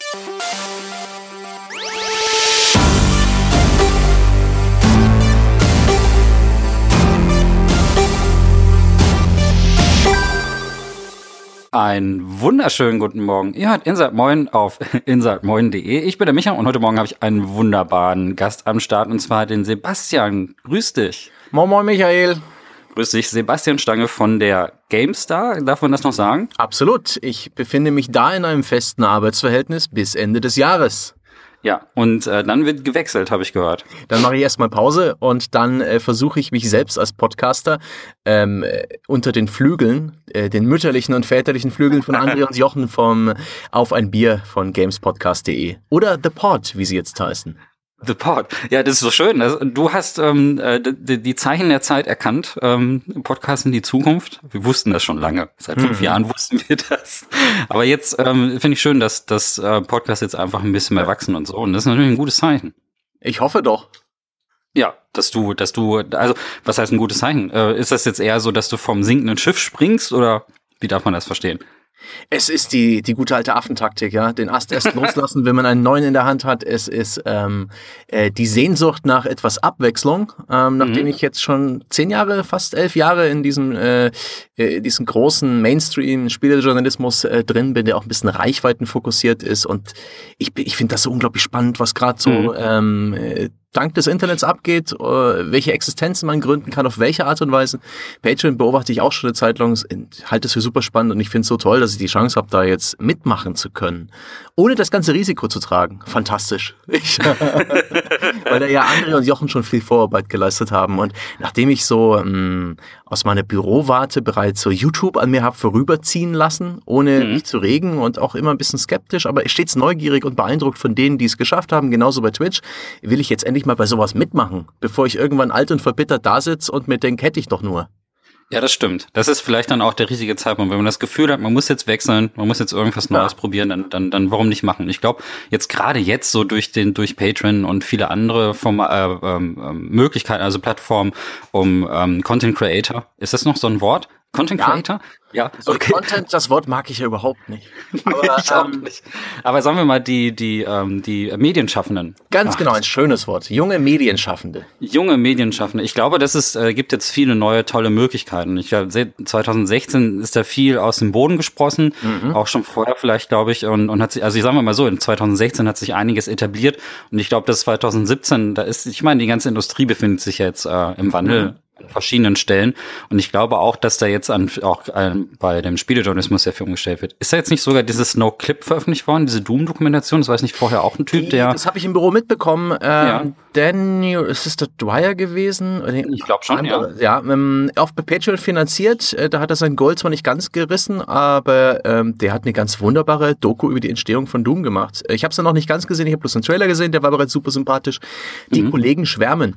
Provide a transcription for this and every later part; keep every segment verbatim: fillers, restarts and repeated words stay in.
Einen wunderschönen guten Morgen. Ihr hört Inside Moin auf inside moin punkt de. Ich bin der Micha und heute Morgen habe ich einen wunderbaren Gast am Start und zwar den Sebastian. Grüß dich. Moin Moin Michael. Grüß dich, Sebastian Stange von der GameStar. Darf man das noch sagen? Absolut. Ich befinde mich da in einem festen Arbeitsverhältnis bis Ende des Jahres. Ja, und äh, dann wird gewechselt, habe ich gehört. Dann mache ich erstmal Pause und dann äh, versuche ich mich selbst als Podcaster ähm, äh, unter den Flügeln, äh, den mütterlichen und väterlichen Flügeln von André und Jochen vom Auf ein Bier von gamespodcast punkt de oder The Pod, wie sie jetzt heißen. The Pod. Ja, das ist so schön. Also, du hast ähm, die, die Zeichen der Zeit erkannt. Ähm, Podcast in die Zukunft. Wir wussten das schon lange. Seit fünf mhm. Jahren wussten wir das. Aber jetzt ähm, finde ich schön, dass das äh, Podcast jetzt einfach ein bisschen mehr wachsen und so. Und das ist natürlich ein gutes Zeichen. Ich hoffe doch. Ja, dass du, dass du, also was heißt ein gutes Zeichen? Äh, ist das jetzt eher so, dass du vom sinkenden Schiff springst oder wie darf man das verstehen? Es ist die, die gute alte Affentaktik, ja. Den Ast erst loslassen, wenn man einen neuen in der Hand hat. Es ist ähm, äh, die Sehnsucht nach etwas Abwechslung, ähm, nachdem mhm. ich jetzt schon zehn Jahre, fast elf Jahre in diesem, äh, äh, diesem großen Mainstream-Spielejournalismus äh, drin bin, der auch ein bisschen reichweitenfokussiert ist. Und ich, ich finde das so unglaublich spannend, was gerade so mhm. ähm, äh, dank des Internets abgeht, welche Existenzen man gründen kann, auf welche Art und Weise. Patreon beobachte ich auch schon eine Zeit lang, halte es für super spannend und ich finde es so toll, dass ich die Chance habe, da jetzt mitmachen zu können, ohne das ganze Risiko zu tragen. Fantastisch. Ich, weil da ja André und Jochen schon viel Vorarbeit geleistet haben und nachdem ich so mh, aus meiner Bürowarte bereits so YouTube an mir habe vorüberziehen lassen, ohne mhm. mich zu regen und auch immer ein bisschen skeptisch, aber stets neugierig und beeindruckt von denen, die es geschafft haben, genauso bei Twitch, will ich jetzt endlich mal bei sowas mitmachen, bevor ich irgendwann alt und verbittert da sitze und mir denke, hätte ich doch nur. Ja, das stimmt. Das ist vielleicht dann auch der richtige Zeitpunkt. Wenn man das Gefühl hat, man muss jetzt wechseln, man muss jetzt irgendwas Neues ja. probieren, dann, dann, dann warum nicht machen? Ich glaube, jetzt gerade jetzt so durch den, durch Patreon und viele andere Form, äh, ähm, Möglichkeiten, also Plattformen, um ähm, Content Creator. Ist das noch so ein Wort? Content Creator? Ja. Ja, so okay. Content, das Wort mag ich ja überhaupt nicht. Aber, ich auch ähm, nicht. Aber sagen wir mal die die ähm, die Medienschaffenden. Ganz Ach, genau, ein schönes Wort. Junge Medienschaffende. Junge Medienschaffende. Ich glaube, das ist äh, gibt jetzt viele neue tolle Möglichkeiten. Ich glaube, zwanzig sechzehn ist da viel aus dem Boden gesprossen, mhm. auch schon vorher vielleicht, glaube ich, und und hat sich, also ich sage mal so, in zwanzig sechzehn hat sich einiges etabliert und ich glaube, dass zwanzig siebzehn, da ist, ich meine, die ganze Industrie befindet sich jetzt äh, im Wandel. Mhm. An verschiedenen Stellen. Und ich glaube auch, dass da jetzt an, auch an, bei dem Spielejournalismus sehr viel umgestellt wird. Ist da jetzt nicht sogar dieses No-Clip veröffentlicht worden, diese Doom-Dokumentation? Das war jetzt nicht vorher auch ein Typ, Die, der... Das habe ich im Büro mitbekommen. Ähm, ja. Daniel, ist es der Dwyer gewesen? Ich glaube schon, andere, ja. Ja, ähm, auf Patreon finanziert. Äh, da hat er sein Gold zwar nicht ganz gerissen, aber ähm, der hat eine ganz wunderbare Doku über die Entstehung von Doom gemacht. Ich habe es noch nicht ganz gesehen, ich habe bloß einen Trailer gesehen, der war bereits super sympathisch. Die mhm. Kollegen schwärmen.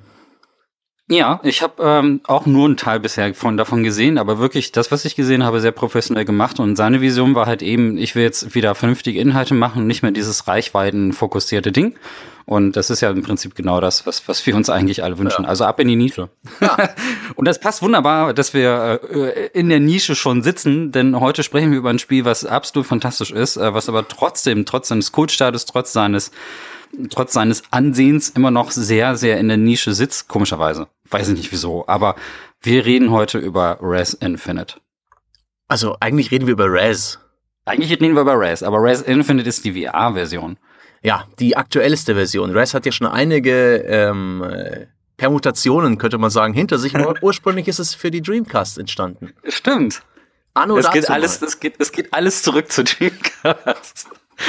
Ja, ich habe ähm, auch nur einen Teil bisher von davon gesehen, aber wirklich das, was ich gesehen habe, sehr professionell gemacht und seine Vision war halt eben, ich will jetzt wieder vernünftige Inhalte machen, nicht mehr dieses reichweitenfokussierte Ding und das ist ja im Prinzip genau das, was was wir uns eigentlich alle wünschen, ja. Also ab in die Nische. Ja. Und das passt wunderbar, dass wir äh, in der Nische schon sitzen, denn heute sprechen wir über ein Spiel, was absolut fantastisch ist, äh, was aber trotzdem, trotz seines Kultstatus, trotz seines trotz seines Ansehens immer noch sehr, sehr in der Nische sitzt, komischerweise. Weiß ich nicht wieso, aber wir reden heute über Rez Infinite. Also eigentlich reden wir über Rez. Eigentlich reden wir über Rez, aber Rez Infinite ist die V R-Version. Ja, die aktuellste Version. Rez hat ja schon einige ähm, Permutationen, könnte man sagen, hinter sich. Aber ursprünglich ist es für die Dreamcast entstanden. Stimmt. Anno es geht alles, es geht, es geht alles zurück zu Dreamcast.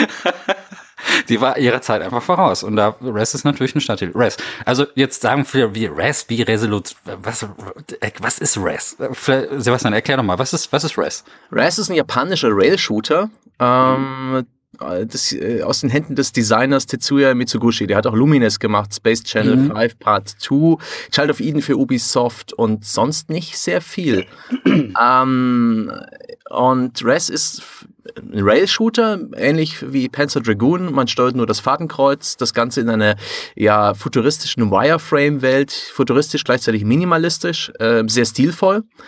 Die war ihrer Zeit einfach voraus. Und da Rez ist natürlich ein Stadtteil. Rez. Also jetzt sagen wir wie Rez, wie Resolut. Was, was ist Rez? Sebastian, erklär doch mal, was ist, was ist Rez? Rez ist ein japanischer Rail-Shooter. Ähm, das, äh, aus den Händen des Designers Tetsuya Mitsuguchi. Der hat auch Lumines gemacht, Space Channel mhm. fünf Part zwei, Child of Eden für Ubisoft und sonst nicht sehr viel. ähm, und Rez ist ein Rail-Shooter, ähnlich wie Panzer Dragoon. Man steuert nur das Fadenkreuz, das Ganze in einer ja, futuristischen Wireframe-Welt, futuristisch, gleichzeitig minimalistisch, äh, sehr stilvoll.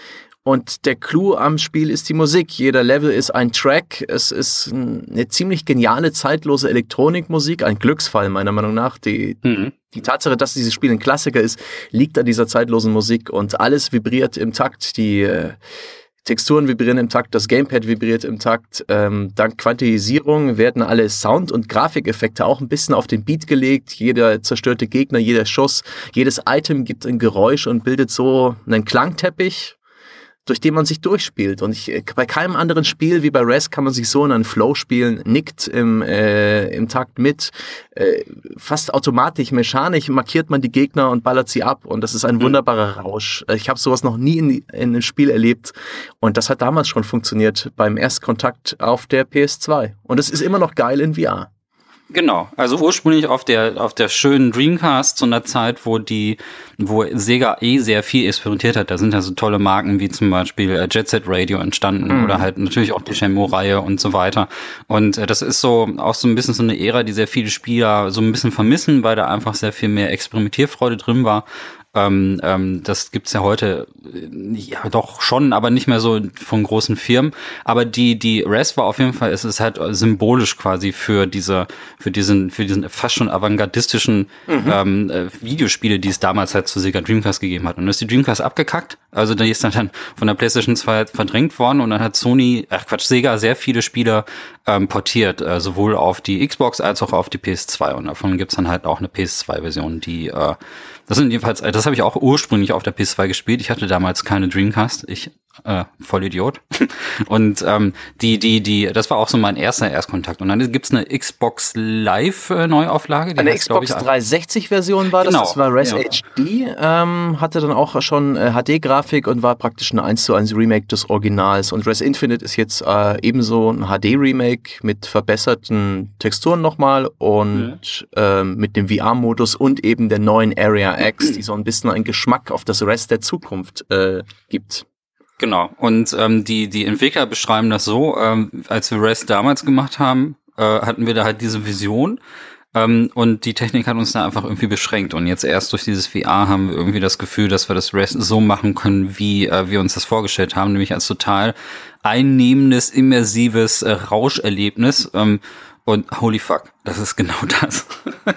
Und der Clou am Spiel ist die Musik. Jeder Level ist ein Track. Es ist eine ziemlich geniale, zeitlose Elektronikmusik. Ein Glücksfall, meiner Meinung nach. Die, mhm. die Tatsache, dass dieses Spiel ein Klassiker ist, liegt an dieser zeitlosen Musik. Und alles vibriert im Takt. Die äh, Texturen vibrieren im Takt. Das Gamepad vibriert im Takt. Ähm, dank Quantisierung werden alle Sound- und Grafikeffekte auch ein bisschen auf den Beat gelegt. Jeder zerstörte Gegner, jeder Schuss, jedes Item gibt ein Geräusch und bildet so einen Klangteppich, durch den man sich durchspielt. Und ich, bei keinem anderen Spiel wie bei Rez kann man sich so in einen Flow spielen, nickt im, äh, im Takt mit, äh, fast automatisch, mechanisch markiert man die Gegner und ballert sie ab. Und das ist ein wunderbarer Rausch. Ich habe sowas noch nie in, in einem Spiel erlebt. Und das hat damals schon funktioniert beim Erstkontakt auf der P S zwei. Und es ist immer noch geil in V R. Genau, also ursprünglich auf der auf der schönen Dreamcast zu einer Zeit, wo die wo Sega eh sehr viel experimentiert hat. Da sind ja so tolle Marken wie zum Beispiel äh, Jet Set Radio entstanden mhm. oder halt natürlich auch die Shenmue-Reihe und so weiter. Und äh, das ist so auch so ein bisschen so eine Ära, die sehr viele Spieler so ein bisschen vermissen, weil da einfach sehr viel mehr Experimentierfreude drin war. Ähm, ähm, das gibt's ja heute ja doch schon, aber nicht mehr so von großen Firmen. Aber die die Rez war auf jeden Fall, es ist halt symbolisch quasi für diese für diesen für diesen fast schon avantgardistischen mhm. ähm, äh, Videospiele, die es damals halt zu Sega Dreamcast gegeben hat. Und dann ist die Dreamcast abgekackt. Also die ist dann, dann von der PlayStation zwei verdrängt worden und dann hat Sony, ach Quatsch, Sega sehr viele Spiele ähm, portiert, äh, sowohl auf die Xbox als auch auf die P S zwei. Und davon gibt's dann halt auch eine P S zwei Version, die äh, das sind jedenfalls, das habe ich auch ursprünglich auf der P S zwei gespielt. Ich hatte damals keine Dreamcast. Ich, äh, voll Idiot. Und ähm, die, die, die, das war auch so mein erster Erstkontakt. Und dann gibt's eine Xbox Live äh, Neuauflage. Die eine heißt, Xbox ich, dreihundertsechzig Version war das. Genau. Das war Rez ja. H D. Ähm, hatte dann auch schon äh, H D-Grafik und war praktisch ein eins zu eins Remake des Originals. Und Rez Infinite ist jetzt äh, ebenso ein H D-Remake mit verbesserten Texturen nochmal und ja. ähm, mit dem V R-Modus und eben der neuen Area X, die so ein bisschen einen Geschmack auf das Rest der Zukunft äh, gibt. Genau. Und ähm, die die Entwickler beschreiben das so, ähm, als wir Rez damals gemacht haben, äh, hatten wir da halt diese Vision ähm, und die Technik hat uns da einfach irgendwie beschränkt. Und jetzt erst durch dieses V R haben wir irgendwie das Gefühl, dass wir das Rez so machen können, wie äh, wir uns das vorgestellt haben, nämlich als total einnehmendes, immersives äh, Rauscherlebnis. Ähm, und holy fuck, das ist genau das.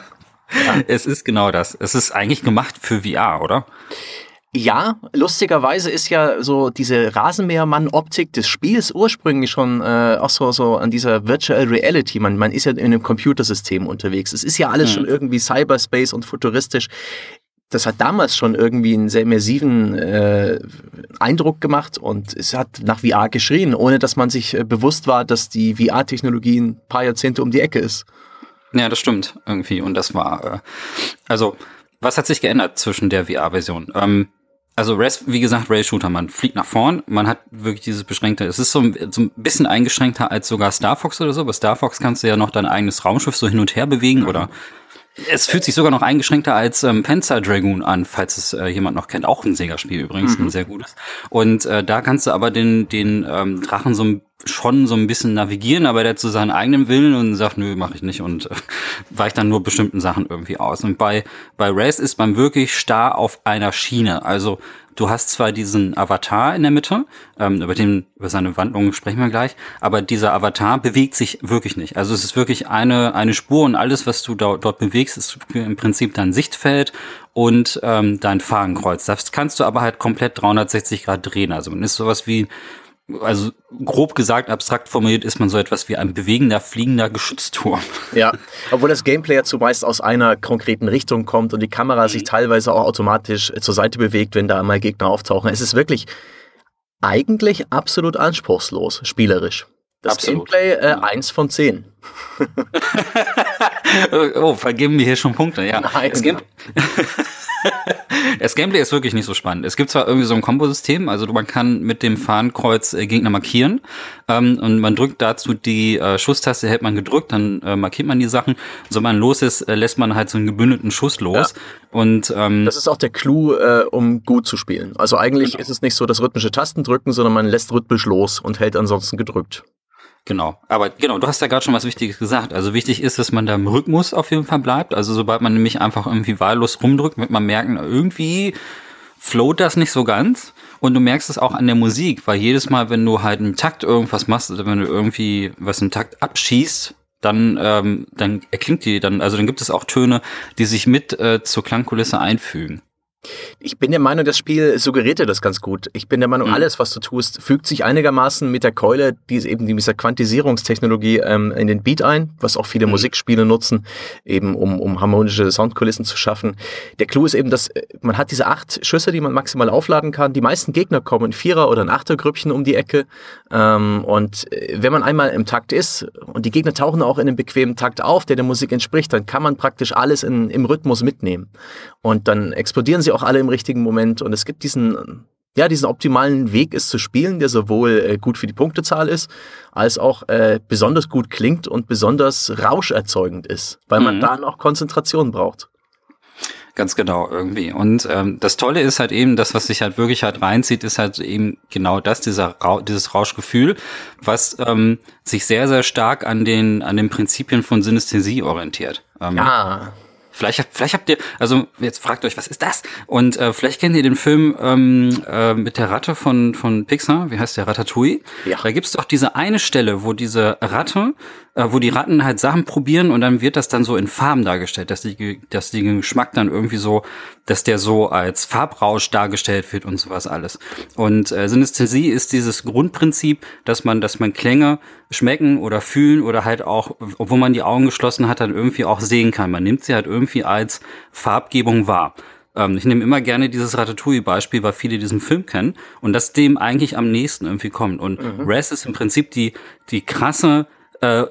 Ja. Es ist genau das. Es ist eigentlich gemacht für V R, oder? Ja, lustigerweise ist ja so diese Rasenmähermann-Optik des Spiels ursprünglich schon äh, auch so, so an dieser Virtual Reality. Man, man ist ja in einem Computersystem unterwegs. Es ist ja alles mhm. schon irgendwie Cyberspace und futuristisch. Das hat damals schon irgendwie einen sehr immersiven äh, Eindruck gemacht und es hat nach V R geschrien, ohne dass man sich äh, bewusst war, dass die V R-Technologie ein paar Jahrzehnte um die Ecke ist. Ja, das stimmt irgendwie. Und das war, äh, also, was hat sich geändert zwischen der V R-Version? Ähm, also Rez, wie gesagt, Rail-Shooter, man fliegt nach vorn, man hat wirklich dieses beschränkte, es ist so, so ein bisschen eingeschränkter als sogar Star Fox oder so. Bei Star Fox kannst du ja noch dein eigenes Raumschiff so hin und her bewegen oder es fühlt sich sogar noch eingeschränkter als ähm, Panzer Dragoon an, falls es äh, jemand noch kennt. Auch ein Sega-Spiel übrigens, mhm. ein sehr gutes. Und äh, da kannst du aber den den ähm, Drachen so ein schon so ein bisschen navigieren, aber der hat so seinen eigenen Willen und sagt, nö, mache ich nicht und äh, weicht dann nur bestimmten Sachen irgendwie aus. Und bei bei Rez ist man wirklich starr auf einer Schiene. Also du hast zwar diesen Avatar in der Mitte, ähm, über den über seine Wandlungen sprechen wir gleich, aber dieser Avatar bewegt sich wirklich nicht. Also es ist wirklich eine eine Spur und alles, was du da, dort bewegst, ist im Prinzip dein Sichtfeld und ähm, dein Fahnenkreuz. Das kannst du aber halt komplett dreihundertsechzig Grad drehen. Also man ist sowas wie Also grob gesagt, abstrakt formuliert, ist man so etwas wie ein bewegender, fliegender Geschützturm. Ja, obwohl das Gameplay ja zumeist aus einer konkreten Richtung kommt und die Kamera sich teilweise auch automatisch zur Seite bewegt, wenn da mal Gegner auftauchen. Es ist wirklich eigentlich absolut anspruchslos, spielerisch. Das absolut. Gameplay, äh, ja. eins von zehn. Oh, vergeben wir hier schon Punkte, ja. Nein. Es gibt Das Gameplay ist wirklich nicht so spannend. Es gibt zwar irgendwie so ein Kombosystem, also man kann mit dem Fahnenkreuz äh, Gegner markieren ähm, und man drückt dazu die äh, Schusstaste, hält man gedrückt, dann äh, markiert man die Sachen. Sobald man los ist, äh, lässt man halt so einen gebündelten Schuss los. Ja. Und ähm, das ist auch der Clou, äh, um gut zu spielen. Also eigentlich genau. ist es nicht so das rhythmische Tastendrücken, sondern man lässt rhythmisch los und hält ansonsten gedrückt. Genau, aber genau, du hast ja gerade schon was Wichtiges gesagt. Also wichtig ist, dass man da im Rhythmus auf jeden Fall bleibt. Also sobald man nämlich einfach irgendwie wahllos rumdrückt, wird man merken, irgendwie float das nicht so ganz. Und du merkst es auch an der Musik, weil jedes Mal, wenn du halt im Takt irgendwas machst oder wenn du irgendwie was im Takt abschießt, dann ähm, dann erklingt die dann, also dann gibt es auch Töne, die sich mit äh, zur Klangkulisse einfügen. Ich bin der Meinung, das Spiel suggeriert dir das ganz gut. Ich bin der Meinung, mhm. alles, was du tust, fügt sich einigermaßen mit der Keule, die ist eben dieser Quantisierungstechnologie ähm, in den Beat ein, was auch viele mhm. Musikspiele nutzen, eben um, um harmonische Soundkulissen zu schaffen. Der Clou ist eben, dass man hat diese acht Schüsse, die man maximal aufladen kann. Die meisten Gegner kommen in Vierer- oder in Achtergrüppchen um die Ecke. Ähm, und wenn man einmal im Takt ist und die Gegner tauchen auch in einem bequemen Takt auf, der der Musik entspricht, dann kann man praktisch alles in, im Rhythmus mitnehmen. Und dann explodieren sie auch alle im richtigen Moment und es gibt diesen, ja, diesen optimalen Weg, es zu spielen, der sowohl äh, gut für die Punktezahl ist, als auch äh, besonders gut klingt und besonders rauscherzeugend ist, weil man mhm. da noch Konzentration braucht. Ganz genau, irgendwie. Und ähm, das Tolle ist halt eben, das, was sich halt wirklich halt reinzieht, ist halt eben genau das, dieser Ra- dieses Rauschgefühl, was ähm, sich sehr, sehr stark an den an den Prinzipien von Synästhesie orientiert. Ähm, ja. Vielleicht, vielleicht habt ihr, also jetzt fragt euch, was ist das? Und äh, vielleicht kennt ihr den Film ähm, äh, mit der Ratte von von Pixar, wie heißt der, Ratatouille? Ja. Da gibt's doch diese eine Stelle, wo diese Ratte, äh, wo die Ratten halt Sachen probieren und dann wird das dann so in Farben dargestellt, dass die, dass die Geschmack dann irgendwie so, dass der so als Farbrausch dargestellt wird und sowas alles. Und äh, Synästhesie ist dieses Grundprinzip, dass man, dass man Klänge schmecken oder fühlen oder halt auch, obwohl man die Augen geschlossen hat, dann irgendwie auch sehen kann. Man nimmt sie halt irgendwie als Farbgebung wahr. Ähm, ich nehme immer gerne dieses Ratatouille-Beispiel, weil viele diesen Film kennen und das dem eigentlich am nächsten irgendwie kommt. Und mhm. Res ist im Prinzip die, die krasse äh,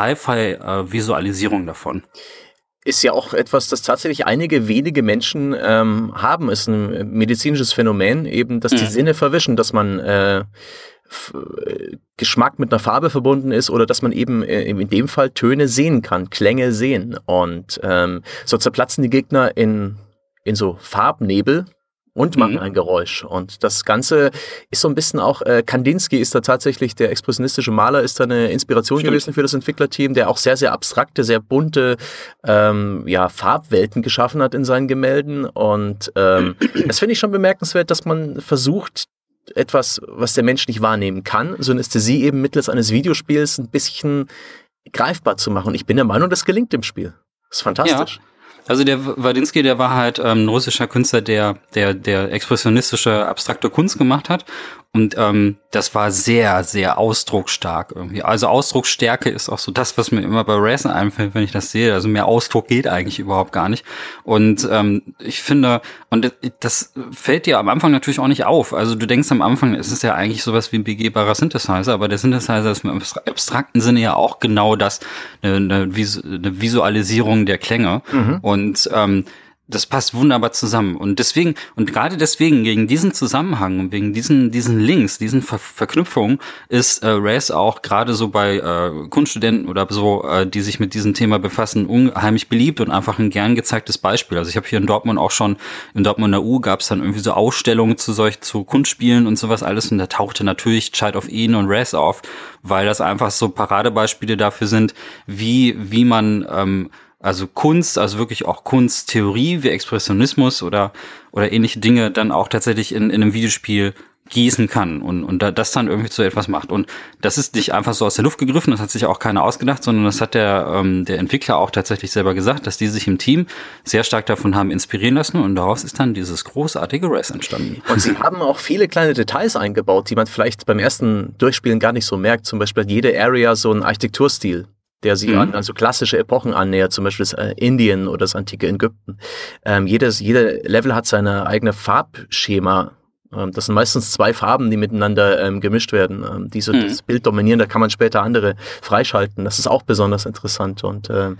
Sci-Fi-Visualisierung davon. Ist ja auch etwas, das tatsächlich einige wenige Menschen ähm, haben. Ist ein medizinisches Phänomen, eben, dass die mhm. Sinne verwischen, dass man äh, F- Geschmack mit einer Farbe verbunden ist oder dass man eben äh, in dem Fall Töne sehen kann, Klänge sehen. Und ähm, so zerplatzen die Gegner in, in so Farbnebel und machen mhm. ein Geräusch. Und das Ganze ist so ein bisschen auch, äh, Kandinsky ist da tatsächlich, der expressionistische Maler, ist da eine Inspiration Stimmt. gewesen für das Entwicklerteam, der auch sehr, sehr abstrakte, sehr bunte ähm, ja, Farbwelten geschaffen hat in seinen Gemälden. Und ähm, das finde ich schon bemerkenswert, dass man versucht, etwas, was der Mensch nicht wahrnehmen kann, Synästhesie eben mittels eines Videospiels ein bisschen greifbar zu machen. Und ich bin der Meinung, das gelingt im Spiel. Das ist fantastisch. Ja. Also der Wadinsky, der war halt ähm, ein russischer Künstler, der der der expressionistische abstrakte Kunst gemacht hat und ähm, das war sehr, sehr ausdrucksstark irgendwie. Also Ausdrucksstärke ist auch so das, was mir immer bei Res einfällt, wenn ich das sehe. Also mehr Ausdruck geht eigentlich überhaupt gar nicht. Und ähm, ich finde, und das fällt dir am Anfang natürlich auch nicht auf. Also du denkst am Anfang, es ist ja eigentlich sowas wie ein begehbarer Synthesizer, aber der Synthesizer ist im abstrakten Sinne ja auch genau das, eine, eine, Vis- eine Visualisierung der Klänge. Mhm. Und ähm, das passt wunderbar zusammen. Und deswegen, und gerade deswegen, gegen diesen Zusammenhang und wegen diesen diesen Links, diesen Ver- Verknüpfungen, ist äh, Res auch gerade so bei äh, Kunststudenten oder so, äh, die sich mit diesem Thema befassen, unheimlich beliebt und einfach ein gern gezeigtes Beispiel. Also ich habe hier in Dortmund auch schon, in Dortmunder U gab es dann irgendwie so Ausstellungen zu solch, zu Kunstspielen und sowas alles und da tauchte natürlich Child of Eden und Res auf, weil das einfach so Paradebeispiele dafür sind, wie wie man ähm, also Kunst, also wirklich auch Kunsttheorie wie Expressionismus oder oder ähnliche Dinge dann auch tatsächlich in, in einem Videospiel gießen kann und und da, das dann irgendwie zu etwas macht. Und das ist nicht einfach so aus der Luft gegriffen, das hat sich auch keiner ausgedacht, sondern das hat der ähm, der Entwickler auch tatsächlich selber gesagt, dass die sich im Team sehr stark davon haben inspirieren lassen und daraus ist dann dieses großartige Res entstanden. Und sie haben auch viele kleine Details eingebaut, die man vielleicht beim ersten Durchspielen gar nicht so merkt. Zum Beispiel hat jede Area so einen Architekturstil, der sich mhm. an also klassische Epochen annähert, zum Beispiel das äh, Indien oder das antike Ägypten. Ähm, jedes, jede Level hat seine eigene Farbschema. Ähm, das sind meistens zwei Farben, die miteinander ähm, gemischt werden, ähm, die so mhm. das Bild dominieren. Da kann man später andere freischalten. Das ist auch besonders interessant. Und ähm,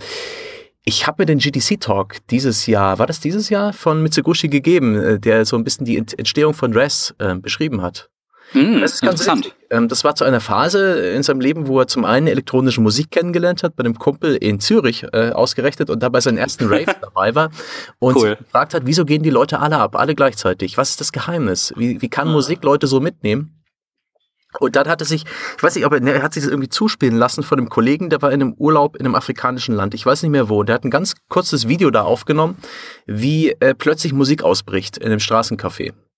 ich habe mir den G D C-Talk dieses Jahr, war das dieses Jahr, von Mitsuguchi gegeben, äh, der so ein bisschen die Entstehung von Res äh, beschrieben hat. Mm, das ist ganz interessant. Ähm, das war zu einer Phase in seinem Leben, wo er zum einen elektronische Musik kennengelernt hat, bei einem Kumpel in Zürich äh, ausgerechnet und dabei seinen ersten Rave dabei war und cool. gefragt hat, wieso gehen die Leute alle ab, alle gleichzeitig? Was ist das Geheimnis? Wie, wie kann Musik Leute so mitnehmen? Und dann hat er sich, ich weiß nicht, ob er, er hat sich das irgendwie zuspielen lassen von einem Kollegen, der war in einem Urlaub in einem afrikanischen Land. Ich weiß nicht mehr wo. Der hat ein ganz kurzes Video da aufgenommen, wie äh, plötzlich Musik ausbricht in einem Straßencafé.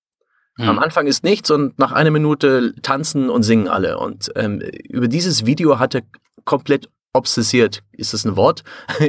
Mhm. Am Anfang ist nichts und nach einer Minute tanzen und singen alle. Und ähm, über dieses Video hat er komplett obsessiert, ist das ein Wort?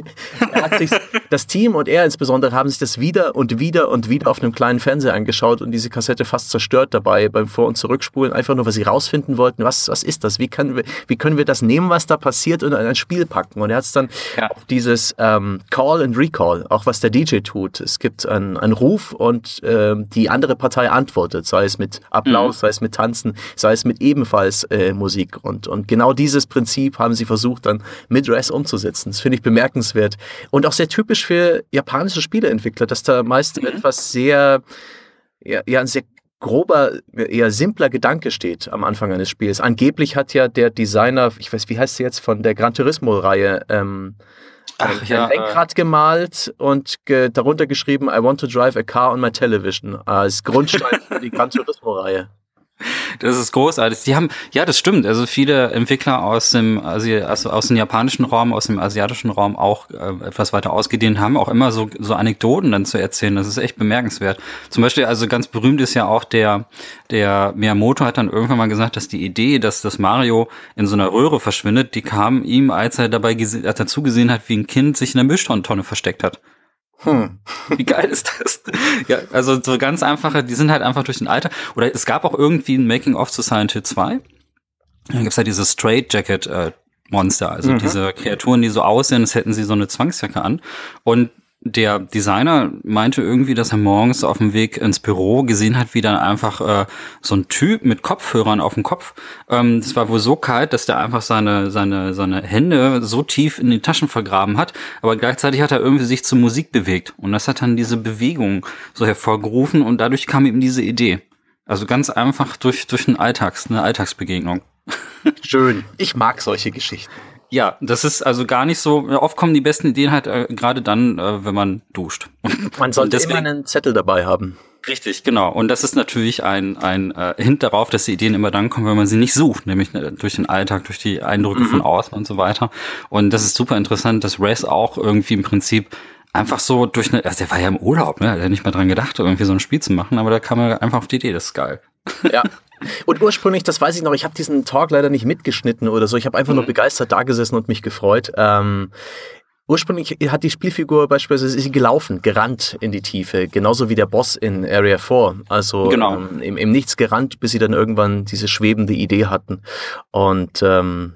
er hat sich, das Team und er insbesondere haben sich das wieder und wieder und wieder auf einem kleinen Fernseher angeschaut und diese Kassette fast zerstört dabei beim Vor- und Zurückspulen, einfach nur, weil sie rausfinden wollten, was, was ist das? Wie können wir, wie können wir das nehmen, was da passiert und in ein Spiel packen? Und er hat es dann ja. auf dieses ähm, Call and Recall, auch was der D J tut. Es gibt einen, einen Ruf und ähm, die andere Partei antwortet, sei es mit Applaus, mhm. sei es mit Tanzen, sei es mit ebenfalls äh, Musik. Und, und genau dieses Prinzip haben sie versucht dann mit Rez umzusetzen. Das finde ich bemerkenswert. Und auch sehr typisch für japanische Spieleentwickler, dass da meist mhm. etwas sehr, ja, ja, ein sehr grober, eher simpler Gedanke steht am Anfang eines Spiels. Angeblich hat ja der Designer, ich weiß, wie heißt sie jetzt, von der Gran Turismo-Reihe, ähm, Ach, ein ja, Lenkrad äh. gemalt und ge- darunter geschrieben, I want to drive a car on my television, als Grundstein für die Gran Turismo-Reihe. Das ist großartig. Die haben, ja, das stimmt. Also viele Entwickler aus dem, Asi- also aus dem japanischen Raum, aus dem asiatischen Raum auch äh, etwas weiter ausgedehnt haben, auch immer so, so Anekdoten dann zu erzählen. Das ist echt bemerkenswert. Zum Beispiel, also ganz berühmt ist ja auch der, der Miyamoto hat dann irgendwann mal gesagt, dass die Idee, dass das Mario in so einer Röhre verschwindet, die kam ihm, als er dabei, gese- als er zugesehen hat, wie ein Kind sich in der Mülltonne versteckt hat. Hm. Wie geil ist das? Ja, also so ganz einfache, die sind halt einfach durch den Alter. Oder es gab auch irgendwie ein Making-of zu Silent Hill zwei. Dann gibt's halt diese Straight Jacket äh, Monster, also mhm. diese Kreaturen, die so aussehen, als hätten sie so eine Zwangsjacke an. Und der Designer meinte irgendwie, dass er morgens auf dem Weg ins Büro gesehen hat, wie dann einfach äh, so ein Typ mit Kopfhörern auf dem Kopf, ähm, es war wohl so kalt, dass der einfach seine seine seine Hände so tief in die Taschen vergraben hat, aber gleichzeitig hat er irgendwie sich zur Musik bewegt und das hat dann diese Bewegung so hervorgerufen und dadurch kam ihm diese Idee. Also ganz einfach durch durch einen Alltags, eine Alltagsbegegnung. Schön. Ich mag solche Geschichten. Ja, das ist also gar nicht so, oft kommen die besten Ideen halt äh, gerade dann, äh, wenn man duscht. Man sollte deswegen, immer einen Zettel dabei haben. Richtig, genau. Und das ist natürlich ein ein äh, Hint darauf, dass die Ideen immer dann kommen, wenn man sie nicht sucht, nämlich äh, durch den Alltag, durch die Eindrücke mhm. von außen und so weiter. Und das ist super interessant, dass Rez auch irgendwie im Prinzip einfach so durch eine, also der war ja im Urlaub, ne, der hat nicht mal dran gedacht, irgendwie so ein Spiel zu machen, aber da kam er einfach auf die Idee, das ist geil. Ja. Und ursprünglich, das weiß ich noch, ich habe diesen Talk leider nicht mitgeschnitten oder so, ich habe einfach mhm. nur begeistert da gesessen und mich gefreut. Ähm, ursprünglich hat die Spielfigur beispielsweise ist sie gelaufen, gerannt in die Tiefe, genauso wie der Boss in Area vier. Also genau. ähm, im, im Nichts gerannt, bis sie dann irgendwann diese schwebende Idee hatten. Und ähm,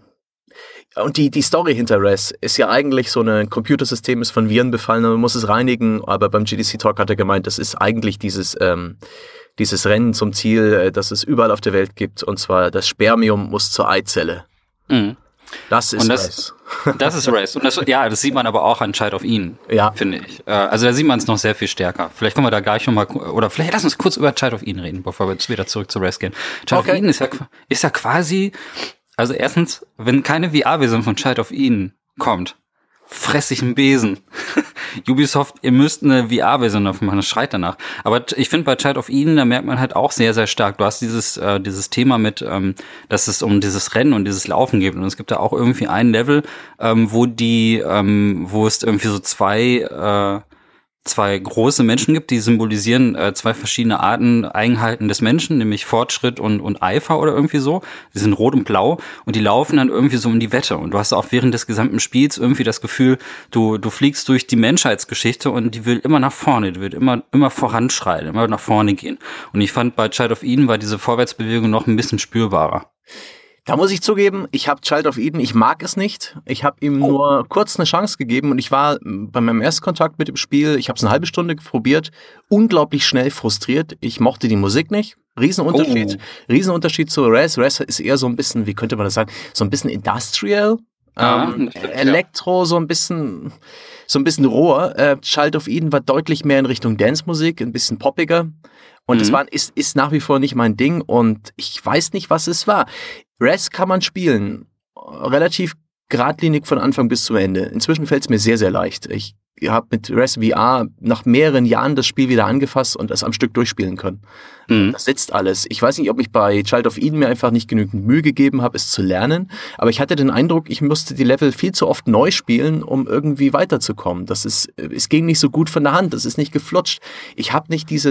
Und die, die Story hinter Rez ist ja eigentlich so ein Computersystem, ist von Viren befallen, man muss es reinigen, aber beim G D C Talk hat er gemeint, das ist eigentlich dieses, ähm, dieses Rennen zum Ziel, das es überall auf der Welt gibt, und zwar das Spermium muss zur Eizelle. Mhm. Das ist Rez. Das ist Rez. Und das, ja, das sieht man aber auch an Child of Eden, ja. finde ich. Also da sieht man es noch sehr viel stärker. Vielleicht kommen wir da gleich nochmal, oder vielleicht lass uns kurz über Child of Eden reden, bevor wir jetzt wieder zurück zu Rez gehen. Child okay. of Eden ist ja, ist ja quasi, also erstens, wenn keine V R-Version von Child of Eden kommt, fress ich einen Besen. Ubisoft, ihr müsst eine V R-Version davon machen, das schreit danach. Aber ich finde bei Child of Eden, da merkt man halt auch sehr, sehr stark, du hast dieses äh, dieses Thema mit, ähm, dass es um dieses Rennen und dieses Laufen geht. Und es gibt da auch irgendwie ein Level, ähm, wo die, ähm, wo es irgendwie so zwei äh, zwei große Menschen gibt, die symbolisieren äh, zwei verschiedene Arten, Eigenheiten des Menschen, nämlich Fortschritt und und Eifer oder irgendwie so. Die sind rot und blau und die laufen dann irgendwie so um die Wette. Und du hast auch während des gesamten Spiels irgendwie das Gefühl, du du fliegst durch die Menschheitsgeschichte und die will immer nach vorne, die will immer immer voranschreiten, immer nach vorne gehen. Und ich fand, bei Child of Eden war diese Vorwärtsbewegung noch ein bisschen spürbarer. Da muss ich zugeben, ich habe Child of Eden, ich mag es nicht. Ich habe ihm oh. nur kurz eine Chance gegeben und ich war bei meinem Erstkontakt mit dem Spiel, ich habe es eine halbe Stunde probiert, unglaublich schnell frustriert. Ich mochte die Musik nicht. Riesenunterschied. Oh. Riesenunterschied zu Rez. Rez ist eher so ein bisschen, wie könnte man das sagen, so ein bisschen Industrial. Ja, ähm, stimmt, Elektro, ja. so ein bisschen, so ein bisschen roher. Äh, Child of Eden war deutlich mehr in Richtung Dance-Musik, ein bisschen poppiger. Und es mhm. war, ist, ist nach wie vor nicht mein Ding und ich weiß nicht, was es war. Rez kann man spielen, relativ geradlinig von Anfang bis zum Ende. Inzwischen fällt es mir sehr, sehr leicht. Ich habe mit Rez V R nach mehreren Jahren das Spiel wieder angefasst und das am Stück durchspielen können. Mhm. Das sitzt alles. Ich weiß nicht, ob ich bei Child of Eden mir einfach nicht genügend Mühe gegeben habe, es zu lernen, aber ich hatte den Eindruck, ich musste die Level viel zu oft neu spielen, um irgendwie weiterzukommen. Das ist, es ging nicht so gut von der Hand, das ist nicht geflutscht. Ich habe nicht diese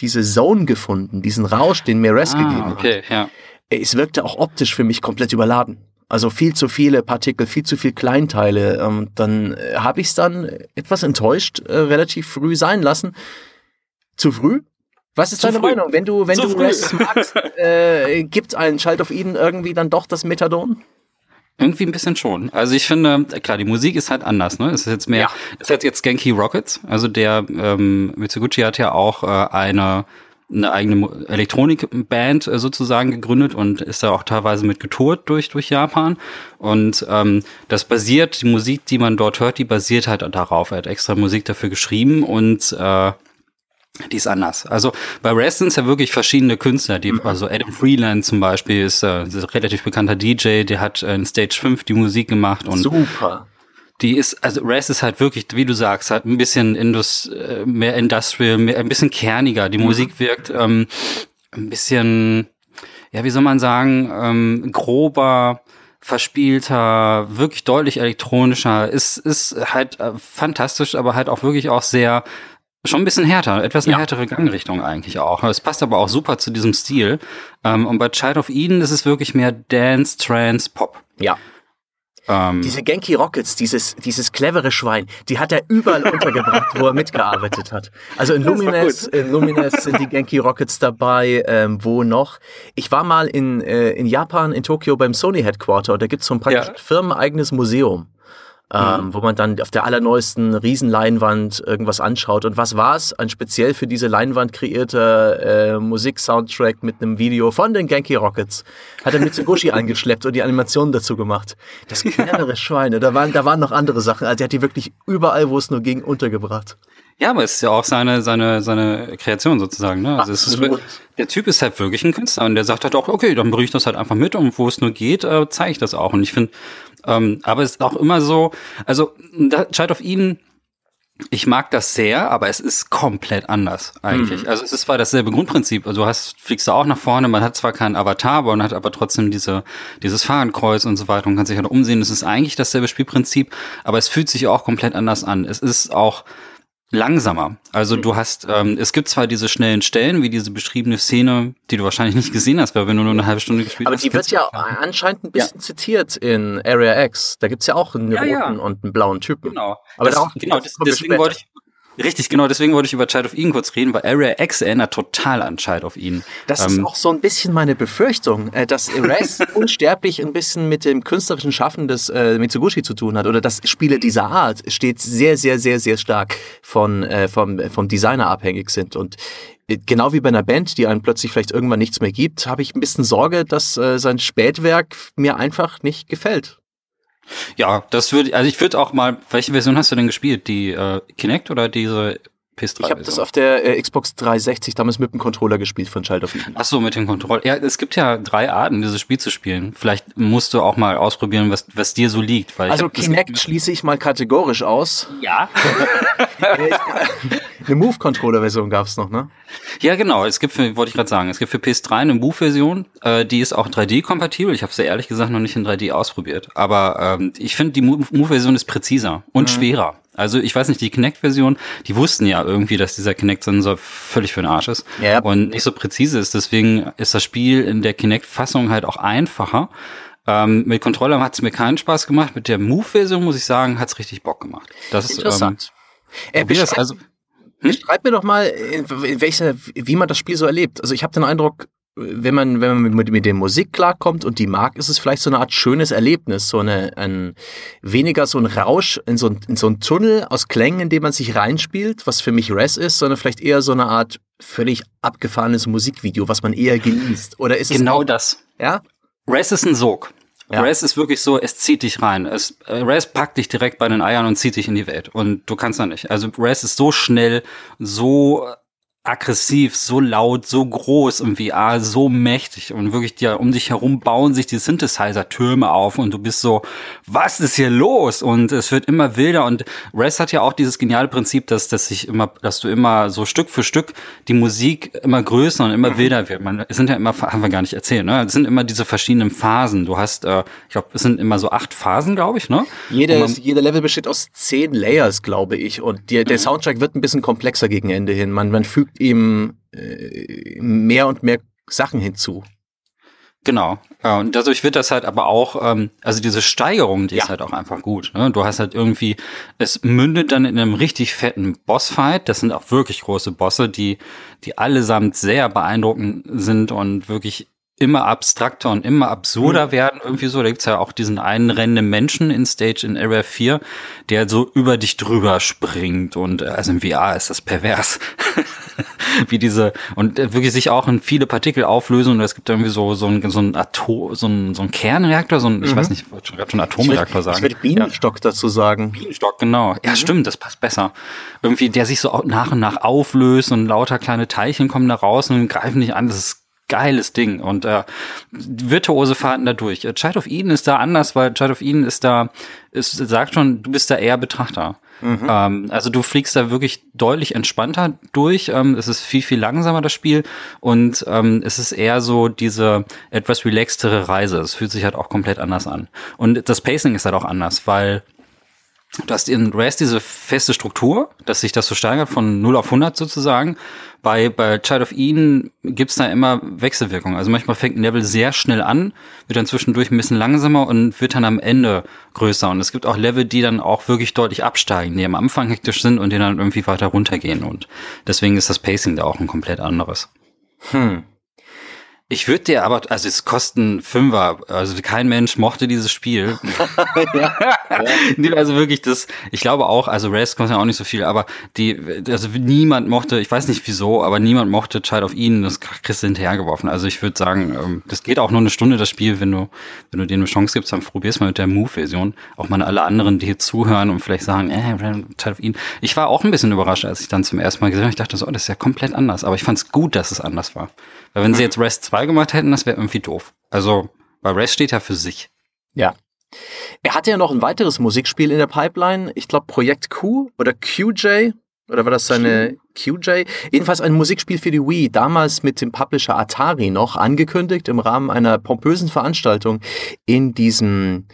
diese Zone gefunden, diesen Rausch, den mir Res ah, gegeben okay, hat. Ja. Es wirkte auch optisch für mich komplett überladen. Also viel zu viele Partikel, viel zu viel Kleinteile. Ähm, dann äh, habe ich es dann etwas enttäuscht äh, relativ früh sein lassen. Zu früh? Was ist zu deine früh. Meinung? Wenn du, wenn zu du früh. Res magst, äh, gibt ein Child of Eden irgendwie dann doch das Methadon? Irgendwie ein bisschen schon. Also ich finde, klar, die Musik ist halt anders, ne? Es ist jetzt mehr, Ja. es hat jetzt Genki Rockets, also der ähm, Mitsuguchi hat ja auch äh, eine eine eigene Mo- Elektronikband äh, sozusagen gegründet und ist da auch teilweise mit getourt durch durch Japan. Und ähm, das basiert, die Musik, die man dort hört, die basiert halt darauf. Er hat extra Musik dafür geschrieben und äh, die ist anders. Also bei Res sind es ja wirklich verschiedene Künstler, die, also Adam Freeland zum Beispiel ist, äh, ist ein relativ bekannter D J, der hat äh, in Stage fünf die Musik gemacht und Super. die ist, also Res ist halt wirklich, wie du sagst, halt ein bisschen Indus, äh, mehr Industrial, mehr, ein bisschen kerniger. Die mhm. Musik wirkt ähm, ein bisschen, ja, wie soll man sagen, ähm, grober, verspielter, wirklich deutlich elektronischer. Ist, ist halt äh, fantastisch, aber halt auch wirklich auch sehr schon ein bisschen härter, etwas eine Ja. härtere Gangrichtung eigentlich auch. Es passt aber auch super zu diesem Stil. Ähm, und bei Child of Eden ist es wirklich mehr Dance, Trance, Pop. Ja. Ähm, Diese Genki Rockets, dieses, dieses clevere Schwein, die hat er überall untergebracht, wo er mitgearbeitet hat. Also in Lumines, in Lumines sind die Genki Rockets dabei, ähm, wo noch? Ich war mal in, äh, in Japan, in Tokio beim Sony Headquarter, und da gibt's so ein praktisch Ja. firmeneigenes Museum. Ähm, mhm. Wo man dann auf der allerneuesten Riesenleinwand irgendwas anschaut. Und was war's? Ein speziell für diese Leinwand kreierter äh, Musik-Soundtrack mit einem Video von den Genki Rockets. Hat er Mitsuguchi angeschleppt und die Animationen dazu gemacht. Das clevere Schweine. Da waren, da waren noch andere Sachen. Also er hat die wirklich überall, wo es nur ging, untergebracht. Ja, aber es ist ja auch seine seine seine Kreation sozusagen. Ne? Also es ist, der Typ ist halt wirklich ein Künstler und der sagt halt auch, okay, dann bringe ich das halt einfach mit und wo es nur geht, äh, zeige ich das auch. Und ich finde, ähm, aber es ist auch immer so, also da, Child of Eden, ich mag das sehr, aber es ist komplett anders eigentlich. Mhm. Also es ist zwar dasselbe Grundprinzip, also du hast, fliegst du auch nach vorne, man hat zwar keinen Avatar, aber man hat aber trotzdem diese dieses Fahrradkreuz und so weiter und kann sich halt umsehen. Es ist eigentlich dasselbe Spielprinzip, aber es fühlt sich auch komplett anders an. Es ist auch langsamer. Also du hast, ähm, es gibt zwar diese schnellen Stellen, wie diese beschriebene Szene, die du wahrscheinlich nicht gesehen hast, weil wenn du nur eine halbe Stunde gespielt aber hast. Aber die wird ja anscheinend ein bisschen ja. zitiert in Area X. Da gibt's ja auch einen ja, roten ja. und einen blauen Typen. Genau. Aber das, darauf, genau, das, deswegen wollte ich Richtig, genau, deswegen wollte ich über Child of Eden kurz reden, weil Area X erinnert total an Child of Eden. Das ähm, ist auch so ein bisschen meine Befürchtung, äh, dass Res unsterblich ein bisschen mit dem künstlerischen Schaffen des äh, Mitsuguchi zu tun hat, oder dass Spiele dieser Art stets sehr, sehr, sehr, sehr stark von äh, vom, vom Designer abhängig sind. Und äh, genau wie bei einer Band, die einem plötzlich vielleicht irgendwann nichts mehr gibt, habe ich ein bisschen Sorge, dass äh, sein Spätwerk mir einfach nicht gefällt. Ja, das würde, also ich würde auch mal, welche Version hast du denn gespielt? Die äh, Kinect oder diese P S drei? Ich habe das auf der äh, Xbox dreihundertsechzig damals mit dem Controller gespielt von Child of Eden. Ach so, mit dem Controller. Ja, es gibt ja drei Arten, dieses Spiel zu spielen. Vielleicht musst du auch mal ausprobieren, was, was dir so liegt. Weil also ich Kinect schließe ich mal kategorisch aus. Ja. Eine Move-Controller-Version gab's noch, ne? Ja, genau. Es gibt, für, wollte ich gerade sagen, es gibt für P S drei eine Move-Version, äh, die ist auch drei D-kompatibel. Ich habe sie ehrlich gesagt noch nicht in drei D ausprobiert. Aber ähm, ich finde, die Move-Version ist präziser und mhm. schwerer. Also ich weiß nicht, die Kinect-Version, die wussten ja irgendwie, dass dieser Kinect-Sensor völlig für den Arsch ist ja. und nicht so präzise ist. Deswegen ist das Spiel in der Kinect-Fassung halt auch einfacher. Ähm, mit Controller hat es mir keinen Spaß gemacht. Mit der Move-Version, muss ich sagen, hat es richtig Bock gemacht. Das ist interessant. Ähm, äh, das also Beschreib mir doch mal, in welcher, wie man das Spiel so erlebt. Also ich habe den Eindruck, wenn man, wenn man mit, mit der Musik klarkommt und die mag, ist es vielleicht so eine Art schönes Erlebnis, so eine, ein, weniger so ein Rausch in so ein, in so ein Tunnel aus Klängen, in dem man sich reinspielt, was für mich Res ist, sondern vielleicht eher so eine Art völlig abgefahrenes Musikvideo, was man eher genießt. Oder ist es genau auch, das? Ja. Res ist ein Sog. Ja. Res ist wirklich so, es zieht dich rein. Es, äh, Res packt dich direkt bei den Eiern und zieht dich in die Welt. Und du kannst da nicht. Also Res ist so schnell, so aggressiv, so laut, so groß im V R, so mächtig und wirklich dir um dich herum bauen sich die Synthesizer-Türme auf und du bist so, was ist hier los? Und es wird immer wilder und Res hat ja auch dieses geniale Prinzip, dass, dass sich immer, dass du immer so Stück für Stück die Musik immer größer und immer wilder wird. Man, es sind ja immer, haben wir gar nicht erzählt, ne? Es sind immer diese verschiedenen Phasen. Du hast, äh, ich glaube, es sind immer so acht Phasen, glaube ich, ne? Jede, man, jeder Level besteht aus zehn Layers, glaube ich. Und die, der Soundtrack wird ein bisschen komplexer gegen Ende hin. Man, man fügt fügt ihm äh, mehr und mehr Sachen hinzu. Genau. Ja, und dadurch wird das halt aber auch, ähm, also diese Steigerung, die ja. ist halt auch einfach gut. Ne? Du hast halt irgendwie, es mündet dann in einem richtig fetten Bossfight. Das sind auch wirklich große Bosse, die, die allesamt sehr beeindruckend sind und wirklich immer abstrakter und immer absurder mhm. werden, irgendwie so. Da gibt's ja auch diesen einen rennenden Menschen in Stage in Area vier, der so über dich drüber springt und also im V R ist das pervers. Wie diese, und wirklich sich auch in viele Partikel auflösen und es gibt irgendwie so, so ein, so ein Atom, so ein, so ein Kernreaktor, so ein, mhm. ich weiß nicht, ich wollte gerade schon Atomreaktor sagen. Ich würde Bienenstock ja. dazu sagen. Bienenstock, genau. Ja, mhm. stimmt, das passt besser. Irgendwie, der sich so nach und nach auflöst und lauter kleine Teilchen kommen da raus und greifen dich an. Das ist geiles Ding und äh, virtuose Fahrten dadurch. Child of Eden ist da anders, weil Child of Eden ist da, es sagt schon, du bist da eher Betrachter. Mhm. Ähm, also du fliegst da wirklich deutlich entspannter durch. Ähm, es ist viel, viel langsamer, das Spiel. Und ähm, es ist eher so diese etwas relaxtere Reise. Es fühlt sich halt auch komplett anders an. Und das Pacing ist halt auch anders, weil du hast in Rest diese feste Struktur, dass sich das so steigert von null auf hundert sozusagen. Bei, bei Child of Eden gibt's da immer Wechselwirkungen. Also manchmal fängt ein Level sehr schnell an, wird dann zwischendurch ein bisschen langsamer und wird dann am Ende größer. Und es gibt auch Level, die dann auch wirklich deutlich absteigen, die am Anfang hektisch sind und die dann irgendwie weiter runtergehen. Und deswegen ist das Pacing da auch ein komplett anderes. Hm. Ich würde dir aber, also es kosten Fünfer, also kein Mensch mochte dieses Spiel. ja. ja. Also wirklich das, ich glaube auch, also Rest kostet ja auch nicht so viel, aber die, also niemand mochte, ich weiß nicht wieso, aber niemand mochte Child of Eden, das kriegst du hinterhergeworfen. Also ich würde sagen, das geht auch nur eine Stunde, das Spiel, wenn du, wenn du denen eine Chance gibst, dann probier's mal mit der Move-Version. Auch mal alle anderen, die hier zuhören und vielleicht sagen, äh, Child of Eden. Ich war auch ein bisschen überrascht, als ich dann zum ersten Mal gesehen habe, ich dachte so, oh, das ist ja komplett anders, aber ich fand es gut, dass es anders war. Weil wenn sie jetzt Rest zwei gemacht hätten, das wäre irgendwie doof. Also, weil Rest steht ja für sich. Ja. Er hatte ja noch ein weiteres Musikspiel in der Pipeline. Ich glaube, Projekt Q oder Q J. Oder war das seine Q J? Jedenfalls ein Musikspiel für die Wii. Damals mit dem Publisher Atari noch angekündigt im Rahmen einer pompösen Veranstaltung in diesem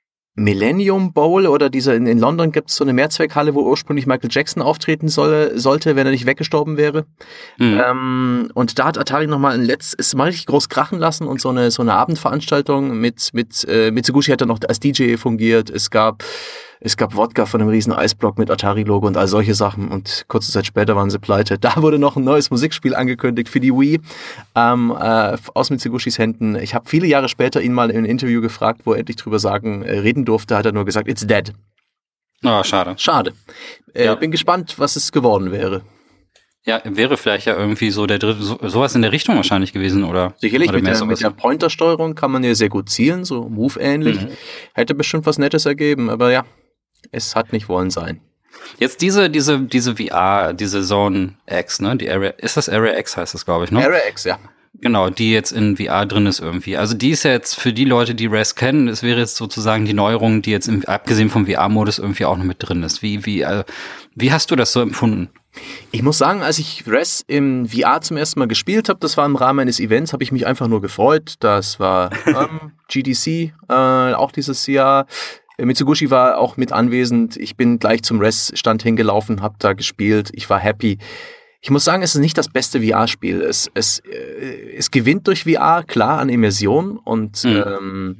Millennium Bowl oder dieser in, in London gibt es so eine Mehrzweckhalle, wo ursprünglich Michael Jackson auftreten solle, sollte, wenn er nicht weggestorben wäre. Mhm. Ähm, und da hat Atari nochmal ein letztes, mal richtig groß krachen lassen und so eine so eine Abendveranstaltung mit mit äh, Mitsuguchi hat dann noch als D J fungiert. Es gab Es gab Wodka von einem riesen Eisblock mit Atari-Logo und all solche Sachen. Und kurze Zeit später waren sie pleite. Da wurde noch ein neues Musikspiel angekündigt für die Wii ähm, äh, aus Mitsugushis Händen. Ich habe viele Jahre später ihn mal in einem Interview gefragt, wo er endlich drüber sagen, äh, reden durfte. Hat er nur gesagt, it's dead. Ah, oh, schade. Schade. Äh, ja. Bin gespannt, was es geworden wäre. Ja, wäre vielleicht ja irgendwie so der dritte, so, sowas in der Richtung wahrscheinlich gewesen, oder? Sicherlich, oder mit, der, mit der Pointersteuerung kann man ja sehr gut zielen, so Move-ähnlich. Mhm. Hätte bestimmt was Nettes ergeben, aber ja. Es hat nicht wollen sein. Jetzt diese, diese, diese V R, diese Zone X, ne? Die Area, ist das Area X heißt das, glaube ich, ne? Area X, ja. Genau, die jetzt in V R drin ist irgendwie. Also die ist ja jetzt für die Leute, die Rest kennen, es wäre jetzt sozusagen die Neuerung, die jetzt im, abgesehen vom V R-Modus irgendwie auch noch mit drin ist. Wie, wie, äh, wie hast du das so empfunden? Ich muss sagen, als ich Rest im V R zum ersten Mal gespielt habe, das war im Rahmen eines Events, habe ich mich einfach nur gefreut. Das war ähm, G D C, äh, auch dieses Jahr. Mitsugushi war auch mit anwesend. Ich bin gleich zum Rest-Stand hingelaufen, hab da gespielt. Ich war happy. Ich muss sagen, es ist nicht das beste V R-Spiel. Es, es, äh, es gewinnt durch V R, klar, an Immersion. Und mhm. ähm,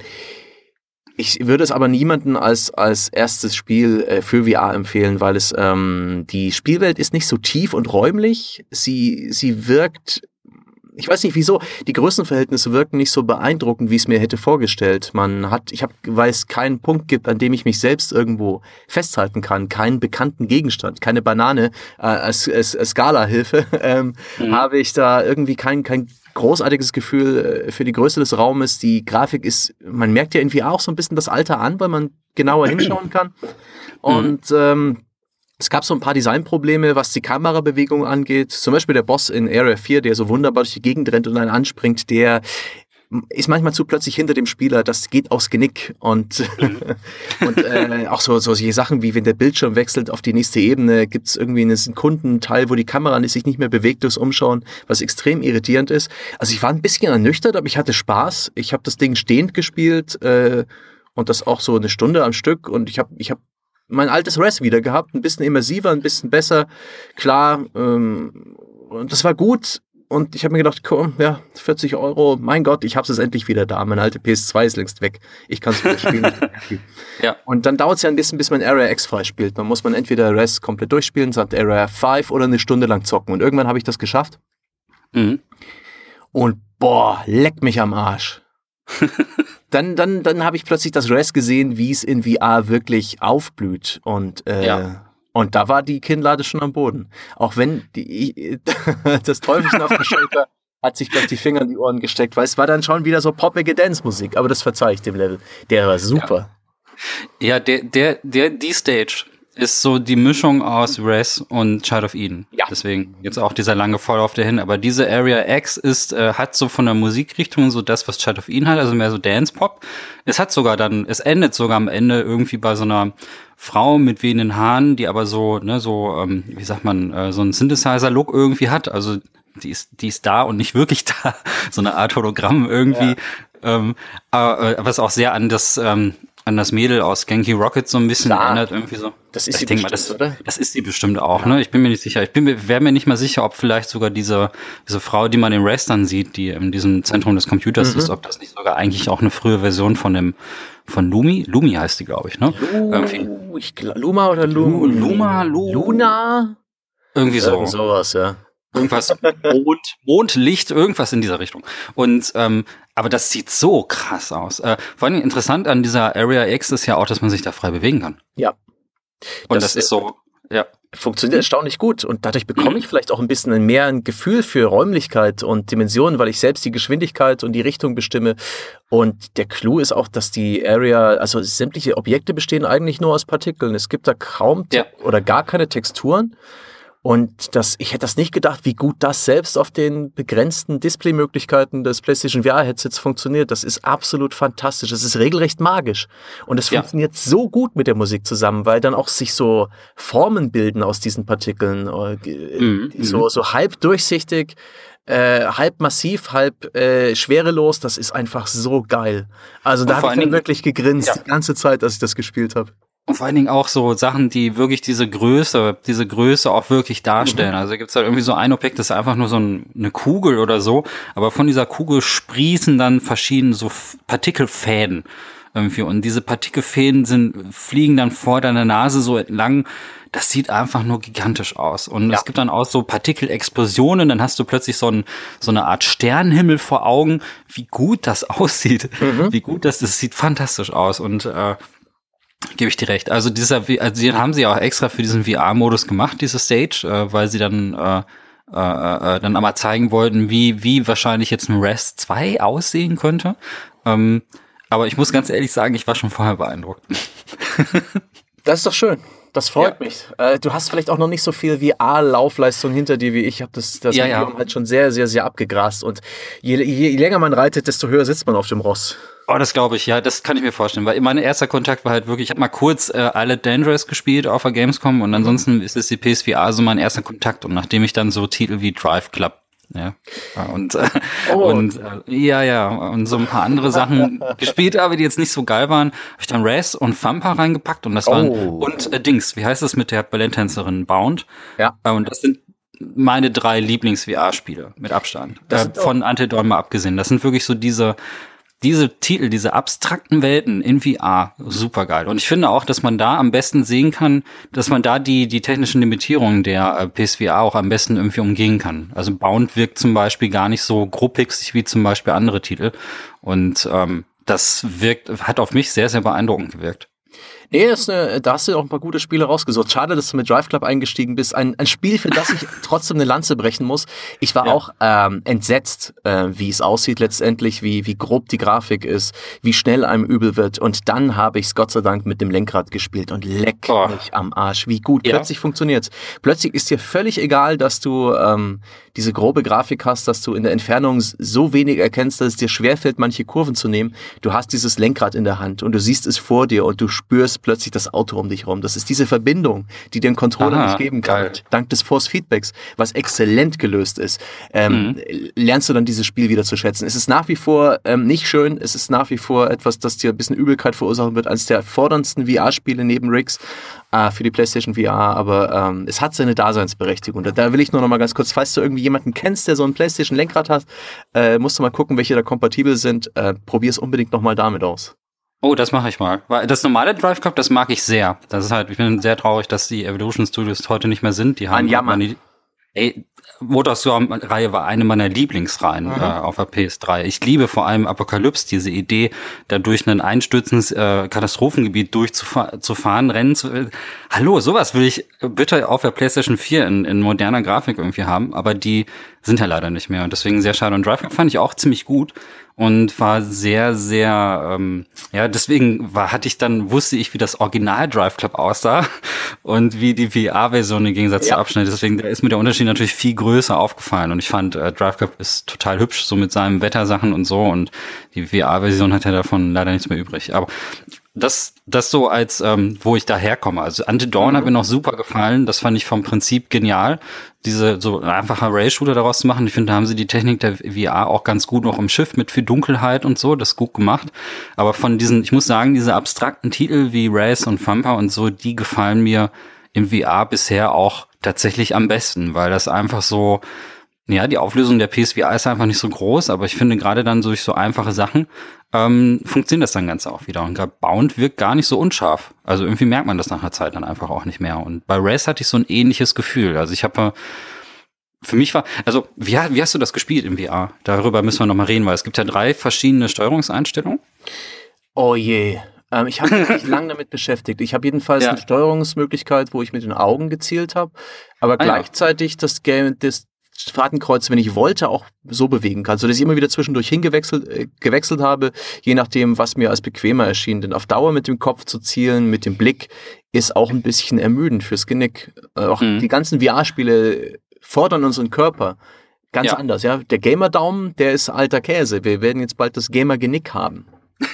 ich würde es aber niemandem als, als erstes Spiel äh, für V R empfehlen, weil es ähm, die Spielwelt ist nicht so tief und räumlich. Sie, sie wirkt... Ich weiß nicht wieso, die Größenverhältnisse wirken nicht so beeindruckend, wie ich es mir hätte vorgestellt. Man hat, ich habe, weil es keinen Punkt gibt, an dem ich mich selbst irgendwo festhalten kann, keinen bekannten Gegenstand, keine Banane äh, als, als, als Skala-Hilfe, ähm, mhm. habe ich da irgendwie kein, kein großartiges Gefühl äh, für die Größe des Raumes. Die Grafik ist, man merkt ja irgendwie auch so ein bisschen das Alter an, weil man genauer hinschauen kann. Und ähm, es gab so ein paar Designprobleme, was die Kamerabewegung angeht. Zum Beispiel der Boss in Area vier, der so wunderbar durch die Gegend rennt und einen anspringt, der ist manchmal zu plötzlich hinter dem Spieler, das geht aufs Genick. Und, und äh, auch so, so solche Sachen wie, wenn der Bildschirm wechselt auf die nächste Ebene, gibt es irgendwie einen Sekundenteil, wo die Kamera sich nicht mehr bewegt durchs Umschauen, was extrem irritierend ist. Also ich war ein bisschen ernüchtert, aber ich hatte Spaß. Ich habe das Ding stehend gespielt äh, und das auch so eine Stunde am Stück. Und ich habe ich hab mein altes Rest wieder gehabt, ein bisschen immersiver, ein bisschen besser. Klar, ähm, und das war gut. Und ich habe mir gedacht, komm, ja, vierzig Euro, mein Gott, ich hab's jetzt endlich wieder da. Meine alte P S zwei ist längst weg. Ich kann es wieder spielen. Ja. Und dann dauert es ja ein bisschen, bis man Area X freispielt. Dann muss man entweder Res komplett durchspielen, sagt Area fünf oder eine Stunde lang zocken. Und irgendwann habe ich das geschafft. Mhm. Und boah, leck mich am Arsch. dann dann, dann habe ich plötzlich das Res gesehen, wie es in V R wirklich aufblüht. Und äh, ja. Und da war die Kinnlade schon am Boden. Auch wenn die, das Teufelchen auf der Schulter hat sich gleich die Finger in die Ohren gesteckt, weil es war dann schon wieder so poppige Dance-Musik. Aber das verzeihe ich dem Level. Der war super. Ja, ja der, der, der, die Stage ist so die Mischung aus Res und Child of Eden. Ja. Deswegen jetzt auch dieser lange Vorlauf dahin. Aber diese Area X ist, äh, hat so von der Musikrichtung so das, was Child of Eden hat, also mehr so Dance-Pop. Es hat sogar dann, es endet sogar am Ende irgendwie bei so einer Frau mit wehenden Haaren, die aber so, ne, so, ähm, wie sagt man, äh, so einen Synthesizer-Look irgendwie hat. Also die ist, die ist da und nicht wirklich da. So eine Art Hologramm irgendwie. Ja. Ähm, äh, was auch sehr an das, ähm, an das Mädel aus Genki Rocket so ein bisschen Klar. erinnert irgendwie so. Das ist ich sie denke bestimmt, mal, das, oder? das ist sie bestimmt auch, ja. Ne? Ich bin mir nicht sicher. Ich bin mir, wäre mir nicht mal sicher, ob vielleicht sogar diese, diese Frau, die man in Res dann sieht, die in diesem Zentrum des Computers mhm. ist, ob das nicht sogar eigentlich auch eine frühe Version von dem, von Lumi? Lumi heißt die, glaube ich, ne? Lu, ich glaub, Luma oder Lu, Luma, Lu, Luna? Irgendwie so. Irgend sowas, ja. Irgendwas, Mond, Mondlicht, irgendwas in dieser Richtung. Und, ähm, aber das sieht so krass aus. Äh, vor allem interessant an dieser Area X ist ja auch, dass man sich da frei bewegen kann. Ja. Und das, das ist so, ja. Funktioniert erstaunlich gut. Und dadurch bekomme ich vielleicht auch ein bisschen mehr ein Gefühl für Räumlichkeit und Dimensionen, weil ich selbst die Geschwindigkeit und die Richtung bestimme. Und der Clou ist auch, dass die Area, also sämtliche Objekte bestehen eigentlich nur aus Partikeln. Es gibt da kaum ja. oder gar keine Texturen. Und das, ich hätte das nicht gedacht, wie gut das selbst auf den begrenzten Displaymöglichkeiten des PlayStation V R-Headsets funktioniert. Das ist absolut fantastisch. Das ist regelrecht magisch. Und es ja. funktioniert so gut mit der Musik zusammen, weil dann auch sich so Formen bilden aus diesen Partikeln. Mhm. So, so halb durchsichtig, äh, halb massiv, halb äh, schwerelos. Das ist einfach so geil. Also da habe ich dann wirklich gegrinst, ja. die ganze Zeit, als ich das gespielt habe. Und vor allen Dingen auch so Sachen, die wirklich diese Größe, diese Größe auch wirklich darstellen. Mhm. Also gibt's halt irgendwie so ein Objekt, das ist einfach nur so ein, eine Kugel oder so, aber von dieser Kugel sprießen dann verschiedene so Partikelfäden irgendwie. Und diese Partikelfäden sind, fliegen dann vor deiner Nase so entlang. Das sieht einfach nur gigantisch aus. Und ja. es gibt dann auch so Partikelexplosionen, dann hast du plötzlich so, ein, so eine Art Sternenhimmel vor Augen. Wie gut das aussieht. Mhm. Wie gut das, das sieht fantastisch aus. Und äh, gebe ich dir recht. Also dieser, also den haben sie auch extra für diesen V R-Modus gemacht, diese Stage, äh, weil sie dann äh, äh, äh, dann einmal zeigen wollten, wie wie wahrscheinlich jetzt ein Res zwei aussehen könnte. Ähm, aber ich muss ganz ehrlich sagen, ich war schon vorher beeindruckt. Das ist doch schön. Das freut ja. mich. Äh, du hast vielleicht auch noch nicht so viel V R-Laufleistung hinter dir wie ich. Ich habe das, das ja, ja. halt schon sehr, sehr, sehr abgegrast. Und je, je, je länger man reitet, desto höher sitzt man auf dem Ross. Oh, das glaube ich, ja, das kann ich mir vorstellen, weil mein erster Kontakt war halt wirklich, ich habe mal kurz äh, Island Dangerous gespielt auf der Gamescom und ansonsten ist es die P S V R so mein erster Kontakt und nachdem ich dann so Titel wie Drive Club, ja, und äh, oh. und äh, ja, ja, und so ein paar andere Sachen gespielt habe, die jetzt nicht so geil waren, habe ich dann Res und Thumper reingepackt und das waren, oh. und äh, Dings, wie heißt das mit der Balletttänzerin Bound? Ja. Äh, und das sind meine drei Lieblings-V R-Spiele mit Abstand, äh, von Until Dawn mal abgesehen. Das sind wirklich so diese Diese Titel, diese abstrakten Welten in V R, super geil. Und ich finde auch, dass man da am besten sehen kann, dass man da die die technischen Limitierungen der äh, P S V R auch am besten irgendwie umgehen kann. Also Bound wirkt zum Beispiel gar nicht so grobpixig wie zum Beispiel andere Titel. Und ähm, das wirkt, hat auf mich sehr, sehr beeindruckend gewirkt. Nee, das ist eine, da hast du auch ein paar gute Spiele rausgesucht. Schade, dass du mit Drive Club eingestiegen bist. Ein, ein Spiel, für das ich trotzdem eine Lanze brechen muss. Ich war ja. auch ähm, entsetzt, äh, wie es aussieht letztendlich, wie wie grob die Grafik ist, wie schnell einem übel wird. Und dann habe ich es Gott sei Dank mit dem Lenkrad gespielt und leck oh. mich am Arsch. Wie gut. Ja. Plötzlich funktioniert's. Plötzlich ist dir völlig egal, dass du ähm, diese grobe Grafik hast, dass du in der Entfernung so wenig erkennst, dass es dir schwerfällt, manche Kurven zu nehmen. Du hast dieses Lenkrad in der Hand und du siehst es vor dir und du spürst, spürst plötzlich das Auto um dich rum. Das ist diese Verbindung, die dir ein Controller Aha, nicht geben kann. geil. Dank des Force-Feedbacks, was exzellent gelöst ist, ähm, mhm. lernst du dann dieses Spiel wieder zu schätzen. Es ist nach wie vor ähm, nicht schön, es ist nach wie vor etwas, das dir ein bisschen Übelkeit verursachen wird, eines der forderndsten V R-Spiele neben Riggs äh, für die PlayStation V R, aber ähm, es hat seine Daseinsberechtigung. Da, da will ich nur noch mal ganz kurz, falls du irgendwie jemanden kennst, der so ein PlayStation-Lenkrad hat, äh, musst du mal gucken, welche da kompatibel sind. Äh, Probier es unbedingt noch mal damit aus. Oh, das mache ich mal. Weil das normale Drive Club, das mag ich sehr. Das ist halt, ich bin sehr traurig, dass die Evolution Studios heute nicht mehr sind. Die haben Jammer. Ey, Motorstorm-Reihe war eine meiner Lieblingsreihen mhm. äh, auf der P S drei. Ich liebe vor allem Apokalypse, diese Idee, da durch ein einstürzendes äh, Katastrophengebiet durchzufahren, Rennen zu... Äh, hallo, sowas will ich bitte auf der PlayStation vier in, in moderner Grafik irgendwie haben, aber die sind ja leider nicht mehr und deswegen sehr schade. Und Drive Club fand ich auch ziemlich gut und war sehr, sehr, ähm, ja, deswegen war, hatte ich dann, wusste ich, wie das Original Drive Club aussah und wie die V R-Version im Gegensatz ja. zur Abschnitt. Deswegen ist mir der Unterschied natürlich viel größer aufgefallen und ich fand, äh, Drive Club ist total hübsch, so mit seinen Wettersachen und so und die V R-Version hat ja davon leider nichts mehr übrig. Aber das, das so als, ähm, wo ich da herkomme. Also Until Dawn mhm. hat mir noch super gefallen. Das fand ich vom Prinzip genial, diese so einfacher Rail-Shooter daraus zu machen. Ich finde, da haben sie die Technik der V R auch ganz gut noch im Schiff mit viel Dunkelheit und so. Das ist gut gemacht. Aber von diesen, ich muss sagen, diese abstrakten Titel wie Race und Thumper und so, die gefallen mir im V R bisher auch tatsächlich am besten, weil das einfach so, ja, die Auflösung der P S V R ist einfach nicht so groß, aber ich finde gerade dann durch so einfache Sachen ähm, funktioniert das dann ganz auch wieder. Und gerade Bound wirkt gar nicht so unscharf. Also irgendwie merkt man das nach einer Zeit dann einfach auch nicht mehr. Und bei Race hatte ich so ein ähnliches Gefühl. Also ich habe, für mich war, also wie, wie hast du das gespielt im V R? Darüber müssen wir noch mal reden, weil es gibt ja drei verschiedene Steuerungseinstellungen. Oh je. Ähm, ich habe mich lange damit beschäftigt. Ich habe jedenfalls ja. eine Steuerungsmöglichkeit, wo ich mit den Augen gezielt habe, aber ah, gleichzeitig ja. das Game, das Fahrtenkreuz, wenn ich wollte, auch so bewegen kann, sodass ich immer wieder zwischendurch hingewechselt äh, gewechselt habe, je nachdem, was mir als bequemer erschien. Denn auf Dauer mit dem Kopf zu zielen, mit dem Blick, ist auch ein bisschen ermüdend fürs Genick. Äh, auch mhm. die ganzen V R-Spiele fordern unseren Körper ganz ja. anders. Ja, der Gamer-Daumen, der ist alter Käse. Wir werden jetzt bald das Gamer-Genick haben.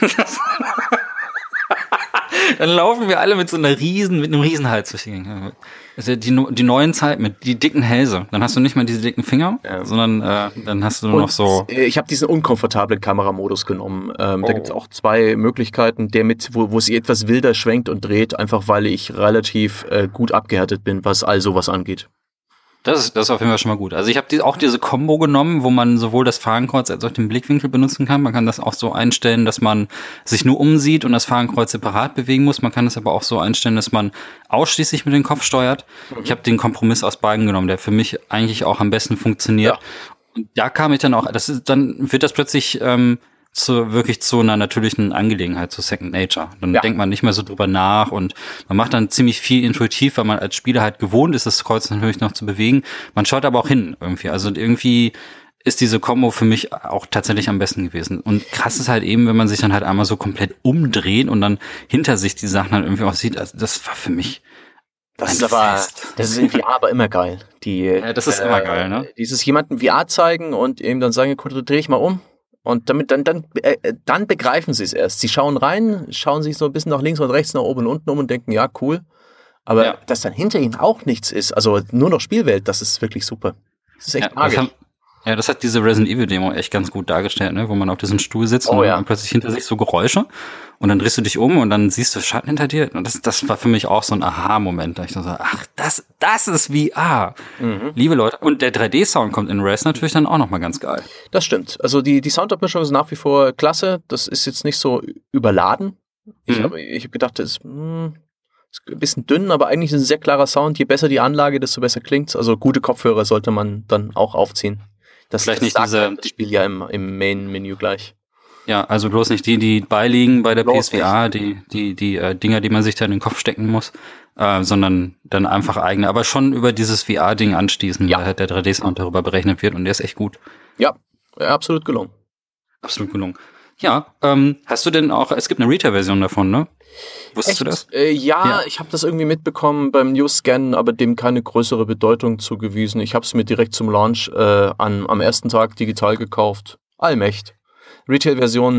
Dann laufen wir alle mit so einer riesen, mit einem Riesenhals durch die Gegend. Also die, die neuen Zeit mit die dicken Hälse. Dann hast du nicht mal diese dicken Finger, ja. sondern äh, dann hast du nur Und noch so. Ich habe diesen unkomfortablen Kameramodus genommen. Ähm, oh. Da gibt es auch zwei Möglichkeiten, der mit, wo, wo sie etwas wilder schwenkt und dreht, einfach weil ich relativ äh, gut abgehärtet bin, was all sowas angeht. Das ist, das ist auf jeden Fall schon mal gut. Also ich habe die, auch diese Combo genommen, wo man sowohl das Fahrenkreuz als auch den Blickwinkel benutzen kann. Man kann das auch so einstellen, dass man sich nur umsieht und das Fahrenkreuz separat bewegen muss. Man kann es aber auch so einstellen, dass man ausschließlich mit dem Kopf steuert. Mhm. Ich habe den Kompromiss aus beiden genommen, der für mich eigentlich auch am besten funktioniert. Ja. Und da kam ich dann auch, das ist, dann wird das plötzlich ähm, zu wirklich zu einer natürlichen Angelegenheit, zu Second Nature. Dann ja. denkt man nicht mehr so drüber nach und man macht dann ziemlich viel intuitiv, weil man als Spieler halt gewohnt ist, das Kreuz natürlich noch zu bewegen. Man schaut aber auch hin irgendwie. Also irgendwie ist diese Kombo für mich auch tatsächlich am besten gewesen. Und krass ist halt eben, wenn man sich dann halt einmal so komplett umdreht und dann hinter sich die Sachen halt irgendwie auch sieht. Also das war für mich Das ist aber, das ist in V R aber immer geil. Die, ja, das ist äh, immer geil, ne? Dieses jemanden V R zeigen und ihm dann sagen, dreh ich mal um. Und damit dann dann äh, dann begreifen sie es erst. Sie schauen rein, schauen sich so ein bisschen nach links und rechts, nach oben und unten um und denken, ja, cool. Aber ja. dass dann hinter ihnen auch nichts ist, also nur noch Spielwelt, das ist wirklich super. Das ist echt ja, magisch. Das haben, ja, das hat diese Resident Evil Demo echt ganz gut dargestellt, ne? Wo man auf diesem Stuhl sitzt oh, und ja. dann plötzlich hinter sich so Geräusche und dann drehst du dich um und dann siehst du Schatten hinter dir. Und das, das war für mich auch so ein Aha-Moment, da ich so sage, ach, das, das ist V R. Mhm. Liebe Leute. Und der drei D-Sound kommt in Race natürlich dann auch nochmal ganz geil. Das stimmt. Also die, die Soundabmischung ist nach wie vor klasse. Das ist jetzt nicht so überladen. Ich mhm. habe ich hab gedacht, das ist, mh, ist ein bisschen dünn, aber eigentlich ist es ein sehr klarer Sound. Je besser die Anlage, desto besser klingt's. Also gute Kopfhörer sollte man dann auch aufziehen. Das, Vielleicht das nicht diese, das Spiel ja im, im Main-Menü gleich. Ja, also bloß nicht die, die beiliegen bei der P S V R, die, die, die äh, Dinger, die man sich da in den Kopf stecken muss, äh, sondern dann einfach eigene, aber schon über dieses V R-Ding anstießen, ja. weil halt der drei D-Sound darüber berechnet wird und der ist echt gut. Ja, absolut gelungen. Absolut gelungen. Ja, ähm, hast du denn auch, es gibt eine Retail-Version davon, ne? Wusstest Echt? du das? Äh, ja, ja, ich habe das irgendwie mitbekommen beim News-Scan, aber dem keine größere Bedeutung zugewiesen. Ich habe es mir direkt zum Launch äh, an, am ersten Tag digital gekauft. Allmächt. Retail-Version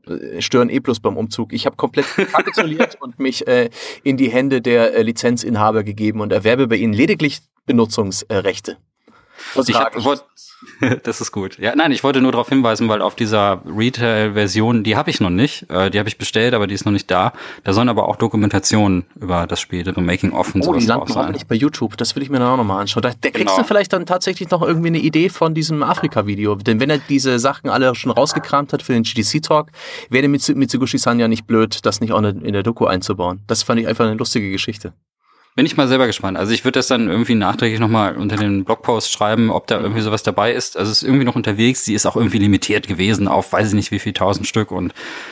äh, stören eh bloß beim Umzug. Ich habe komplett kapituliert und mich äh, in die Hände der äh, Lizenzinhaber gegeben und erwerbe bei ihnen lediglich Benutzungsrechte. Ich hab, wollt, das ist gut. Ja, nein, ich wollte nur darauf hinweisen, weil auf dieser Retail-Version, die habe ich noch nicht, äh, die habe ich bestellt, aber die ist noch nicht da. Da sollen aber auch Dokumentationen über das Spiel, so Making-of und oh, sowas die landen drauf sein. hoffentlich bei YouTube. Das will ich mir dann auch nochmal anschauen. Da, da kriegst Genau. du vielleicht dann tatsächlich noch irgendwie eine Idee von diesem Afrika-Video. Denn wenn er diese Sachen alle schon rausgekramt hat für den G D C-Talk, wäre Mitsuguchi-san ja nicht blöd, das nicht auch in der Doku einzubauen. Das fand ich einfach eine lustige Geschichte. Bin ich mal selber gespannt. Also ich würde das dann irgendwie nachträglich nochmal unter den Blogpost schreiben, ob da irgendwie sowas dabei ist. Also es ist irgendwie noch unterwegs. Die ist auch irgendwie limitiert gewesen auf weiß ich nicht wie viel tausend Stück und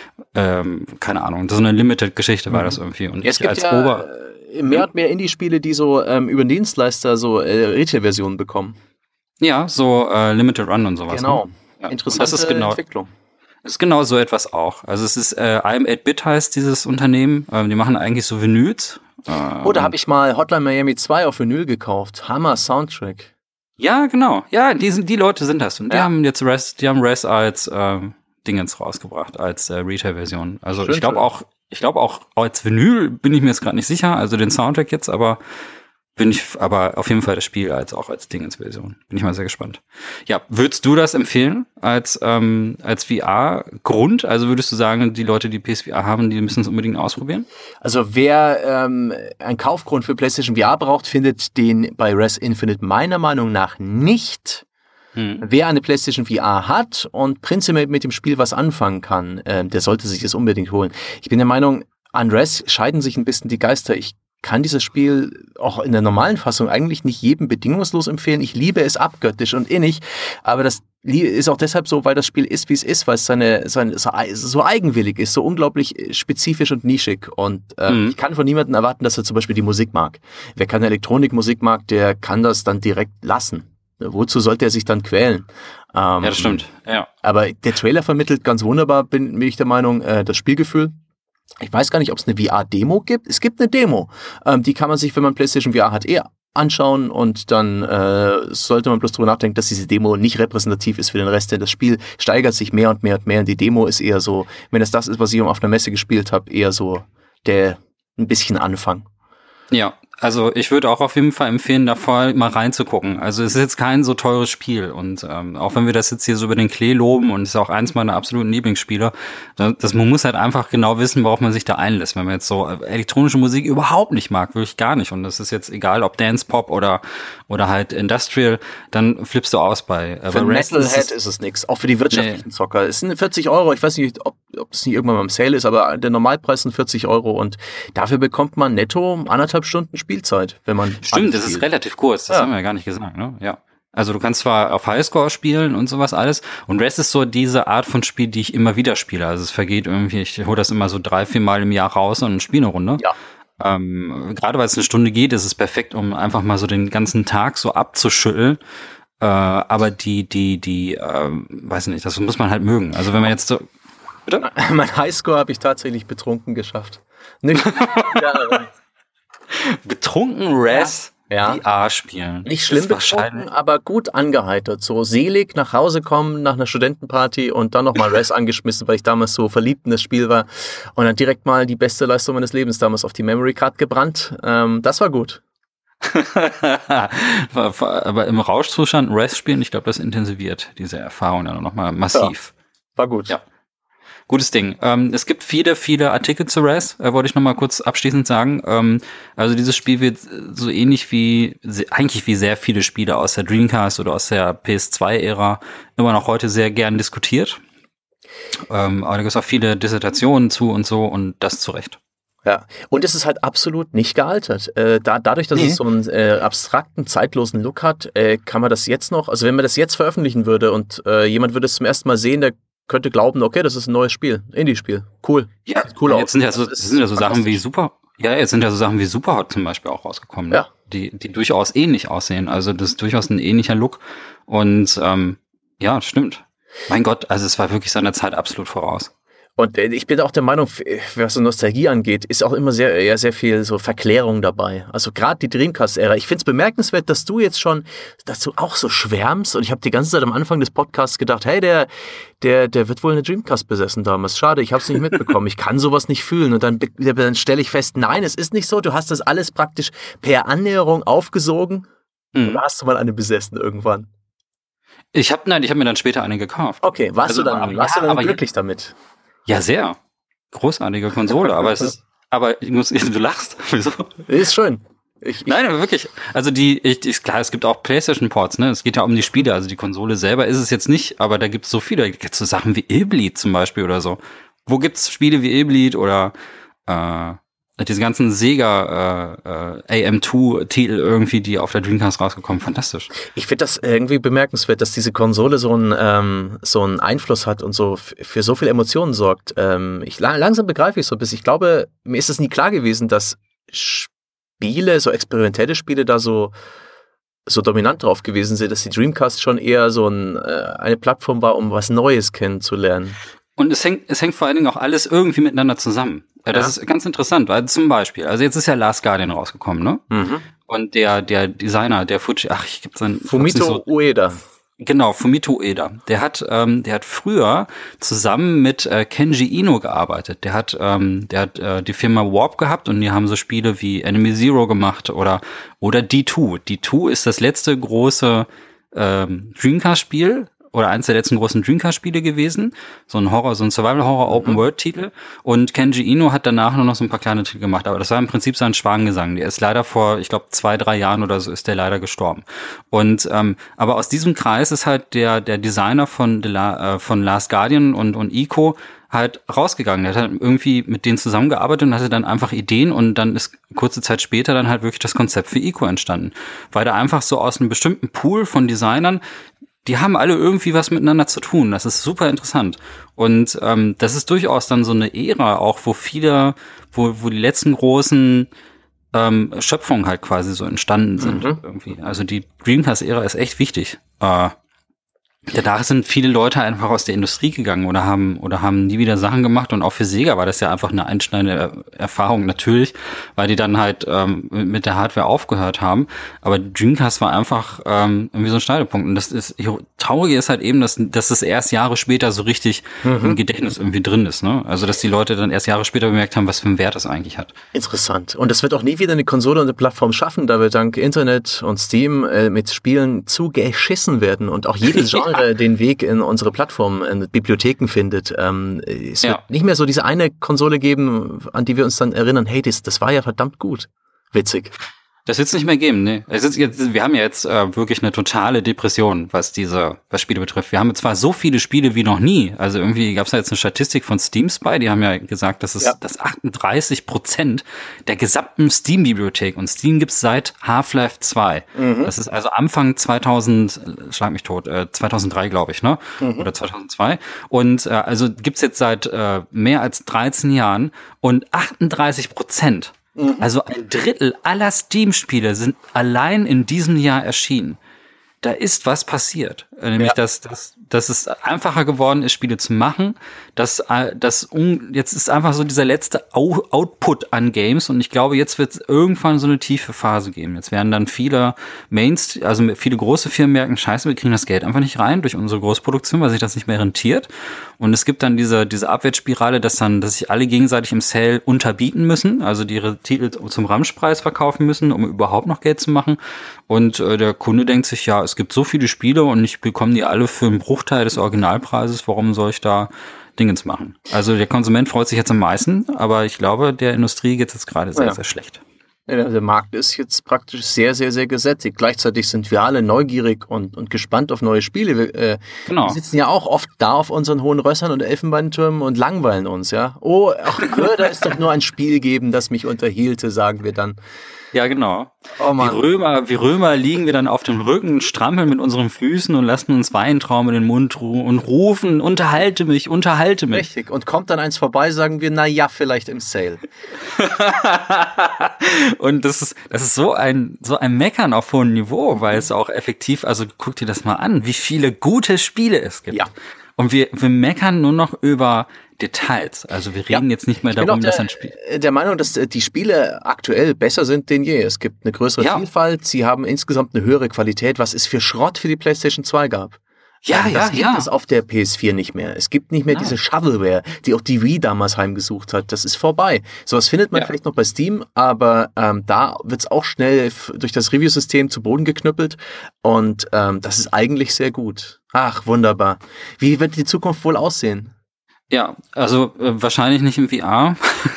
ähm, keine Ahnung. Das ist eine Limited-Geschichte war das irgendwie. Und Ja, es ich gibt als ja Ober äh, mehr und mehr Indie-Spiele, die so ähm, über den Dienstleister so äh, Retail-Versionen bekommen. ja, so äh, Limited Run und sowas. Genau. Ne? Ja. Interessante Und das ist genau, Entwicklung. ist genau so etwas auch. Also es ist äh, I am eight bit heißt dieses Unternehmen. Ähm, die machen eigentlich so Vinyls. Oh, da habe ich mal Hotline Miami zwei auf Vinyl gekauft. Hammer Soundtrack. Ja, genau. Ja, die, sind, die Leute sind das. Und die Ja. haben jetzt Res, die haben Res als äh, Dingens rausgebracht, als äh, Retail-Version. Also Schön, ich glaube schön. auch, ich glaube auch als Vinyl bin ich mir jetzt gerade nicht sicher, also den Soundtrack jetzt, aber bin ich, aber auf jeden Fall das Spiel als auch als Dingens-Version. Bin ich mal sehr gespannt. Ja, würdest du das empfehlen als ähm, als V R-Grund? Also würdest du sagen, die Leute, die P S V R haben, die müssen es unbedingt ausprobieren? Also wer ähm, einen Kaufgrund für PlayStation V R braucht, findet den bei Res Infinite meiner Meinung nach nicht. Hm. Wer eine PlayStation V R hat und prinzipiell mit dem Spiel was anfangen kann, äh, der sollte sich das unbedingt holen. Ich bin der Meinung, an Res scheiden sich ein bisschen die Geister. Ich kann dieses Spiel auch in der normalen Fassung eigentlich nicht jedem bedingungslos empfehlen. Ich liebe es abgöttisch und innig, aber das ist auch deshalb so, weil das Spiel ist, wie es ist, weil es seine, seine, so eigenwillig ist, so unglaublich spezifisch und nischig. Und äh, mhm. ich kann von niemandem erwarten, dass er zum Beispiel die Musik mag. Wer keine Elektronikmusik mag, der kann das dann direkt lassen. Wozu sollte er sich dann quälen? Ähm, ja, das stimmt. Ja. Aber der Trailer vermittelt ganz wunderbar, bin, bin ich der Meinung, äh, das Spielgefühl. Ich weiß gar nicht, ob es eine V R-Demo gibt. Es gibt eine Demo. Ähm, die kann man sich, wenn man PlayStation V R hat, eher anschauen und dann äh, sollte man bloß drüber nachdenken, dass diese Demo nicht repräsentativ ist für den Rest, denn das Spiel steigert sich mehr und mehr und mehr und die Demo ist eher so, wenn es das ist, was ich auf einer Messe gespielt habe, eher so der ein bisschen Anfang. Ja, also ich würde auch auf jeden Fall empfehlen, da voll mal reinzugucken. Also es ist jetzt kein so teures Spiel und ähm, auch wenn wir das jetzt hier so über den Klee loben und es ist auch eins meiner absoluten Lieblingsspiele, das, man muss halt einfach genau wissen, worauf man sich da einlässt. Wenn man jetzt so elektronische Musik überhaupt nicht mag, wirklich gar nicht und das ist jetzt egal, ob Dance Pop oder oder halt Industrial, dann flippst du aus bei. Für ein Metalhead ist, ist es nix, auch für die wirtschaftlichen nee. Zocker. Es sind vierzig Euro, ich weiß nicht, ob ob das nicht irgendwann mal im Sale ist, aber der Normalpreis sind vierzig Euro und dafür bekommt man netto anderthalb Stunden Spielzeit, wenn man Stimmt, das ist relativ kurz, das ja. haben wir ja gar nicht gesagt, ne? Ja. Also du kannst zwar auf Highscore spielen und sowas alles und Rest ist so diese Art von Spiel, die ich immer wieder spiele. Also es vergeht irgendwie, ich hole das immer so drei, vier Mal im Jahr raus und spiele eine Runde. Ja. Ähm, gerade weil es eine Stunde geht, ist es perfekt, um einfach mal so den ganzen Tag so abzuschütteln. Äh, aber die, die, die, äh, weiß nicht, das muss man halt mögen. Also wenn man jetzt so, bitte? Mein Highscore habe ich tatsächlich betrunken geschafft. Nicht betrunken Res ja. V R spielen. Nicht schlimm betrunken, aber gut angeheitert. So selig nach Hause kommen nach einer Studentenparty und dann nochmal Res angeschmissen, weil ich damals so verliebt in das Spiel war. Und dann direkt mal die beste Leistung meines Lebens damals auf die Memory Card gebrannt. Ähm, das war gut. Aber im Rauschzustand Res spielen, ich glaube, das intensiviert diese Erfahrung dann nochmal massiv. Ja, war gut. Ja. Gutes Ding. Ähm, es gibt viele, viele Artikel zu Res, äh, wollte ich nochmal kurz abschließend sagen. Ähm, also dieses Spiel wird so ähnlich wie, eigentlich wie sehr viele Spiele aus der Dreamcast oder aus der P S zwei Ära immer noch heute sehr gern diskutiert. Ähm, aber da gibt es auch viele Dissertationen zu und so und das zu Recht. Ja, und es ist halt absolut nicht gealtert. Äh, da, dadurch, dass nee. es so einen äh, abstrakten, zeitlosen Look hat, äh, kann man das jetzt noch, also wenn man das jetzt veröffentlichen würde und äh, jemand würde es zum ersten Mal sehen, der könnte glauben, okay, das ist ein neues Spiel, Indie-Spiel, cool. Ja, cool jetzt aus. sind ja so, das sind ja so Sachen wie Super, ja, jetzt sind ja so Sachen wie Superhot zum Beispiel auch rausgekommen, ne? Ja. die die durchaus ähnlich aussehen. Also das ist durchaus ein ähnlicher Look und ähm, ja, stimmt. Mein Gott, also es war wirklich seiner Zeit absolut voraus. Und ich bin auch der Meinung, was so Nostalgie angeht, ist auch immer sehr, ja, sehr viel so Verklärung dabei. Also gerade die Dreamcast-Ära. Ich finde es bemerkenswert, dass du jetzt schon, dass du auch so schwärmst. Und ich habe die ganze Zeit am Anfang des Podcasts gedacht, hey, der, der, der wird wohl eine Dreamcast besessen damals. Schade, ich habe es nicht mitbekommen. Ich kann sowas nicht fühlen. Und dann, dann stelle ich fest, nein, es ist nicht so. Du hast das alles praktisch per Annäherung aufgesogen. Mhm. Oder hast du mal eine besessen irgendwann? Ich habe nein, ich habe mir dann später eine gekauft. Okay, warst also, du dann, aber, warst ja, du dann glücklich ja, damit? Ja, sehr. Großartige Konsole, aber es ist, aber ich muss, du lachst. Wieso? Ist schön. Ich, ich Nein, aber wirklich. Also die, ich, ist klar, es gibt auch PlayStation-Ports, ne? Es geht ja um die Spiele, also die Konsole selber ist es jetzt nicht, aber da gibt's so viele, da gibt's so Sachen wie Illbleed zum Beispiel oder so. Wo gibt's Spiele wie Illbleed oder äh, diese ganzen Sega äh, äh, A M zwei Titel irgendwie, die auf der Dreamcast rausgekommen, fantastisch. Ich finde das irgendwie bemerkenswert, dass diese Konsole so einen ähm, so einen Einfluss hat und so f- für so viele Emotionen sorgt. Ähm, ich langsam begreife ich so ein bisschen. Ich glaube, mir ist es nie klar gewesen, dass Spiele, so experimentelle Spiele, da so so dominant drauf gewesen sind, dass die Dreamcast schon eher so ein, äh, eine Plattform war, um was Neues kennenzulernen. Und es hängt, es hängt vor allen Dingen auch alles irgendwie miteinander zusammen. Ja, das ja. ist ganz interessant, weil zum Beispiel, also jetzt ist ja Last Guardian rausgekommen, ne? Mhm. Und der, der Designer, der Fuji, ach, ich gebe seinen Fumito so, Ueda. Genau, Fumito Ueda. Der hat, ähm, der hat früher zusammen mit äh, Kenji Ino gearbeitet. Der hat, ähm, der hat äh, die Firma Warp gehabt und die haben so Spiele wie Enemy Zero gemacht oder oder D zwei. D zwei ist das letzte große ähm, Dreamcast-Spiel. Oder eins der letzten großen Dreamcast-Spiele gewesen. So ein Horror, so ein Survival-Horror-Open-World-Titel. Und Kenji Ino hat danach nur noch so ein paar kleine Titel gemacht. Aber das war im Prinzip sein Schwanengesang. Der ist leider vor, ich glaube, zwei, drei Jahren oder so ist der leider gestorben. Und ähm, aber aus diesem Kreis ist halt der der Designer von The La, äh, von Last Guardian und und Ico halt rausgegangen. Der hat halt irgendwie mit denen zusammengearbeitet und hatte dann einfach Ideen und dann ist kurze Zeit später dann halt wirklich das Konzept für Ico entstanden. Weil da einfach so aus einem bestimmten Pool von Designern, die haben alle irgendwie was miteinander zu tun. Das ist super interessant. Und ähm, das ist durchaus dann so eine Ära auch, wo viele, wo, wo die letzten großen ähm, Schöpfungen halt quasi so entstanden sind. Mhm. Irgendwie. Also die Dreamcast-Ära ist echt wichtig. Äh, Da sind viele Leute einfach aus der Industrie gegangen oder haben oder haben nie wieder Sachen gemacht und auch für Sega war das ja einfach eine einschneidende Erfahrung natürlich, weil die dann halt ähm, mit der Hardware aufgehört haben. Aber Dreamcast war einfach ähm, irgendwie so ein Schneidepunkt und das ist Traurige ist halt eben, dass dass das erst Jahre später so richtig mhm. im Gedächtnis irgendwie drin ist, ne? Also dass die Leute dann erst Jahre später bemerkt haben, was für einen Wert das eigentlich hat. Interessant. Und das wird auch nie wieder eine Konsole und eine Plattform schaffen, da wir dank Internet und Steam äh, mit Spielen zu geschissen werden und auch jedes Genre den Weg in unsere Plattform, in Bibliotheken findet. Ähm, es wird ja. nicht mehr so diese eine Konsole geben, an die wir uns dann erinnern, hey, das, das war ja verdammt gut. Witzig. Das wird es nicht mehr geben, ne? Es ist jetzt, wir haben ja jetzt äh, wirklich eine totale Depression, was diese, was Spiele betrifft. Wir haben zwar so viele Spiele wie noch nie. Also irgendwie gab es ja jetzt eine Statistik von Steam Spy, die haben ja gesagt, dass es ja. dass achtunddreißig Prozent der gesamten Steam-Bibliothek und Steam gibt's seit Half-Life zwei. Mhm. Das ist also Anfang zweitausend, schlag mich tot, äh, zweitausenddrei glaube ich, ne? Mhm. Oder zweitausendzwei. Und äh, also gibt's jetzt seit äh, mehr als dreizehn Jahren und achtunddreißig Prozent. Mhm. Also ein Drittel aller Steam-Spiele sind allein in diesem Jahr erschienen. Da ist was passiert. Nämlich, ja. dass, dass, dass es einfacher geworden ist, Spiele zu machen. Dass, dass jetzt ist einfach so dieser letzte Output an Games und ich glaube, jetzt wird es irgendwann so eine tiefe Phase geben. Jetzt werden dann viele Mainst, also viele große Firmen merken, scheiße, wir kriegen das Geld einfach nicht rein durch unsere Großproduktion, weil sich das nicht mehr rentiert. Und es gibt dann diese, diese Abwärtsspirale, dass dann, dass sich alle gegenseitig im Sale unterbieten müssen, also die ihre Titel zum Ramschpreis verkaufen müssen, um überhaupt noch Geld zu machen. Und äh, der Kunde denkt sich, ja, es gibt so viele Spiele und ich bekomme die alle für einen Bruchteil des Originalpreises, warum soll ich da Dingens machen? Also der Konsument freut sich jetzt am meisten, aber ich glaube, der Industrie geht es jetzt gerade sehr, ja. sehr schlecht. Ja, der Markt ist jetzt praktisch sehr, sehr, sehr gesättigt. Gleichzeitig sind wir alle neugierig und, und gespannt auf neue Spiele. Wir, äh, genau. wir sitzen ja auch oft da auf unseren hohen Rössern und Elfenbeintürmen und langweilen uns, ja. Oh, ach, würde es doch nur ein Spiel geben, das mich unterhielte, sagen wir dann. Ja, genau. Oh Mann. Wie Römer, wie Römer liegen wir dann auf dem Rücken, strampeln mit unseren Füßen und lassen uns Weintrauben in den Mund ruhen und rufen, unterhalte mich, unterhalte mich. Richtig. Und kommt dann eins vorbei, sagen wir, na ja, vielleicht im Sale. Und das ist, das ist so ein, so ein Meckern auf hohem Niveau, weil es auch effektiv, also guck dir das mal an, wie viele gute Spiele es gibt. Ja. Und wir, wir meckern nur noch über Details. Also wir reden ja, jetzt nicht mehr ich bin darum, der, dass ein Spiel... der Meinung, dass die Spiele aktuell besser sind denn je. Es gibt eine größere ja. Vielfalt, sie haben insgesamt eine höhere Qualität, was es für Schrott für die PlayStation zwei gab. Ja, das ja, gibt ja. es auf der P S vier nicht mehr. Es gibt nicht mehr Nein. diese Shovelware, die auch die Wii damals heimgesucht hat. Das ist vorbei. Sowas findet man ja. vielleicht noch bei Steam, aber ähm, da wird's auch schnell f- durch das Review-System zu Boden geknüppelt und ähm, das ist eigentlich sehr gut. Ach, wunderbar. Wie wird die Zukunft wohl aussehen? Ja, also äh, wahrscheinlich nicht im V R,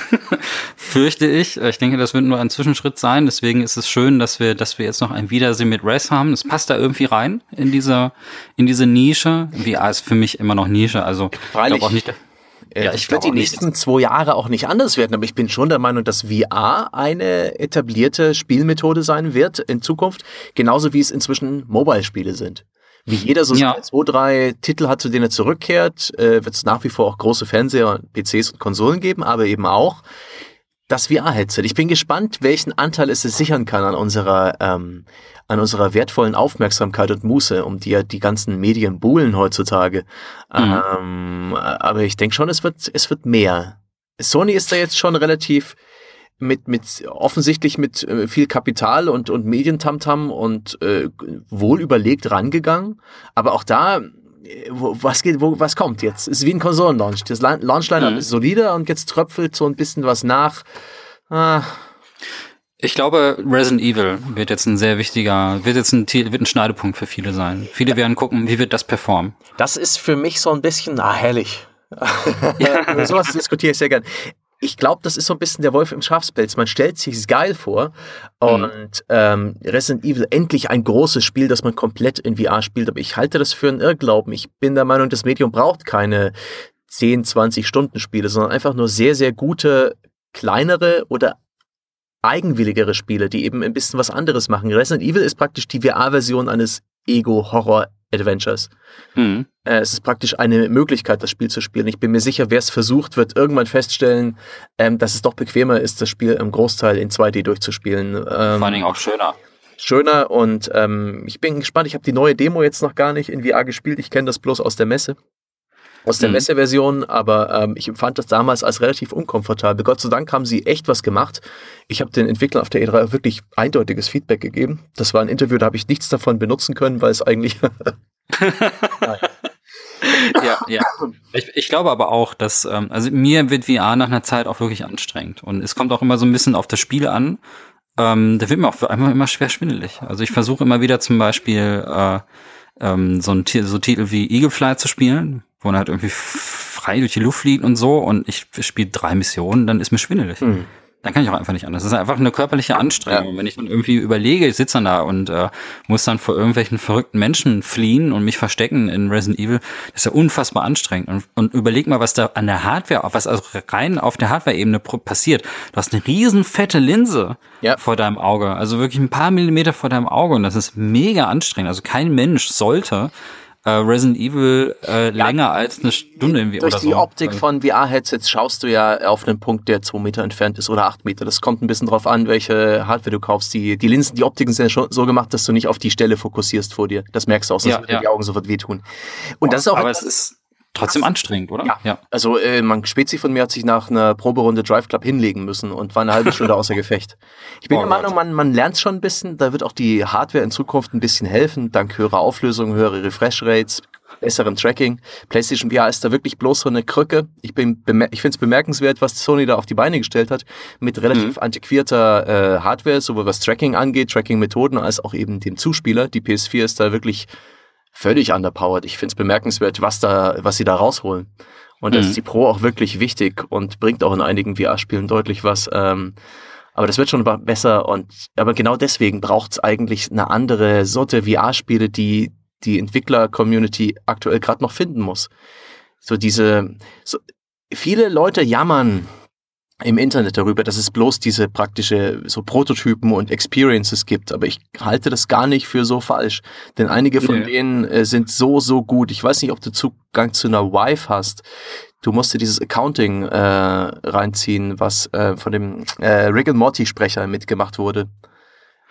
fürchte ich. Ich denke, das wird nur ein Zwischenschritt sein. Deswegen ist es schön, dass wir, dass wir jetzt noch ein Wiedersehen mit Res haben. Das passt da irgendwie rein in diese, in diese Nische. V R ist für mich immer noch Nische. Also ich glaube auch nicht. Ja, ich würde die nächsten nicht. zwei Jahre auch nicht anders werden, aber ich bin schon der Meinung, dass V R eine etablierte Spielmethode sein wird in Zukunft, genauso wie es inzwischen Mobile-Spiele sind. Wie jeder so ja. zwei, drei Titel hat, zu denen er zurückkehrt, äh, wird es nach wie vor auch große Fernseher, P Cs und Konsolen geben, aber eben auch das V R-Headset. Ich bin gespannt, welchen Anteil es sichern kann an unserer ähm, an unserer wertvollen Aufmerksamkeit und Muße, um die ja die ganzen Medien buhlen heutzutage. Mhm. Ähm, aber ich denke schon, es wird es wird mehr. Sony ist da jetzt schon relativ mit mit offensichtlich mit äh, viel Kapital und und Medientamtam und äh, wohl überlegt rangegangen, aber auch da wo, was geht wo was kommt jetzt? Es ist wie ein Konsolenlaunch. Das Launch-Line-Up mhm. ist solider und jetzt tröpfelt so ein bisschen was nach. Ah. Ich glaube, Resident Evil wird jetzt ein sehr wichtiger, wird jetzt ein, wird ein Schneidepunkt für viele sein. Viele ja. werden gucken, wie wird das performen. Das ist für mich so ein bisschen, ah, herrlich. Ja. Sowas diskutiere ich sehr gern. Ich glaube, das ist so ein bisschen der Wolf im Schafspelz. Man stellt sich es geil vor und mhm. ähm, Resident Evil endlich ein großes Spiel, das man komplett in V R spielt. Aber ich halte das für einen Irrglauben. Ich bin der Meinung, das Medium braucht keine zehn, zwanzig Stunden Spiele, sondern einfach nur sehr, sehr gute, kleinere oder eigenwilligere Spiele, die eben ein bisschen was anderes machen. Resident Evil ist praktisch die V R-Version eines Ego-Horror-Adventures. Mhm. Äh, es ist praktisch eine Möglichkeit, das Spiel zu spielen. Ich bin mir sicher, wer es versucht, wird irgendwann feststellen, ähm, dass es doch bequemer ist, das Spiel im Großteil in zwei D durchzuspielen. Ähm, Vor allen Dingen auch schöner. Schöner und ähm, ich bin gespannt. Ich habe die neue Demo jetzt noch gar nicht in V R gespielt. Ich kenne das bloß aus der Messe. Aus der mhm. Messeversion, aber ähm, ich empfand das damals als relativ unkomfortabel. Gott sei Dank haben sie echt was gemacht. Ich habe den Entwicklern auf der E drei wirklich eindeutiges Feedback gegeben. Das war ein Interview, da habe ich nichts davon benutzen können, weil es eigentlich... ja, ja. Ich, ich glaube aber auch, dass, ähm, also mir wird V R nach einer Zeit auch wirklich anstrengend. Und es kommt auch immer so ein bisschen auf das Spiel an. Ähm, da wird mir auch einfach immer schwer schwindelig. Also ich versuche immer wieder zum Beispiel äh, ähm, so, ein, so Titel wie Eagle Flight zu spielen, wo man halt irgendwie frei durch die Luft fliegt und so, und ich spiele drei Missionen, dann ist mir schwindelig. Mhm. Dann kann ich auch einfach nicht anders. Das ist einfach eine körperliche Anstrengung. Ja. Wenn ich dann irgendwie überlege, ich sitze dann da und äh, muss dann vor irgendwelchen verrückten Menschen fliehen und mich verstecken in Resident Evil, das ist ja unfassbar anstrengend. Und, und überleg mal, was da an der Hardware, was also rein auf der Hardware-Ebene passiert. Du hast eine riesen fette Linse ja. vor deinem Auge, also wirklich ein paar Millimeter vor deinem Auge, und das ist mega anstrengend. Also kein Mensch sollte Uh, Resident Evil uh, ja, länger als eine Stunde irgendwie durch oder so. Durch die Optik von V R-Headsets schaust du ja auf einen Punkt, der zwei Meter entfernt ist oder acht Meter. Das kommt ein bisschen drauf an, welche Hardware du kaufst. Die, die Linsen, die Optiken sind ja schon so gemacht, dass du nicht auf die Stelle fokussierst vor dir. Das merkst du auch, sonst ja, ja. die Augen sofort wehtun. Und Boah, das ist auch aber etwas, es ist trotzdem krass. Anstrengend, oder? Ja. ja. Also äh, mein Spezi von mir hat sich nach einer Proberunde Drive Club hinlegen müssen und war eine halbe Stunde außer Gefecht. Ich bin oh, der Meinung, man, man lernt schon ein bisschen. Da wird auch die Hardware in Zukunft ein bisschen helfen, dank höherer Auflösung, höhere Refresh-Rates, besserem Tracking. PlayStation V R ist da wirklich bloß so eine Krücke. Ich bin, bemer- ich finde es bemerkenswert, was Sony da auf die Beine gestellt hat, mit relativ mhm. antiquierter äh, Hardware, sowohl was Tracking angeht, Tracking-Methoden, als auch eben dem Zuspieler. Die P S vier ist da wirklich völlig underpowered. Ich finde es bemerkenswert, was da, was sie da rausholen. Und mhm. das ist die Pro auch wirklich wichtig und bringt auch in einigen V R-Spielen deutlich was. Ähm, aber das wird schon besser, und aber genau deswegen braucht es eigentlich eine andere Sorte V R-Spiele, die die Entwickler-Community aktuell gerade noch finden muss. So diese, so, viele Leute jammern im Internet darüber, dass es bloß diese praktische so Prototypen und Experiences gibt, aber ich halte das gar nicht für so falsch, denn einige von yeah. denen äh, sind so, so gut. Ich weiß nicht, ob du Zugang zu einer Vive hast. Du musst dir dieses Accounting äh, reinziehen, was äh, von dem äh, Rick and Morty Sprecher mitgemacht wurde.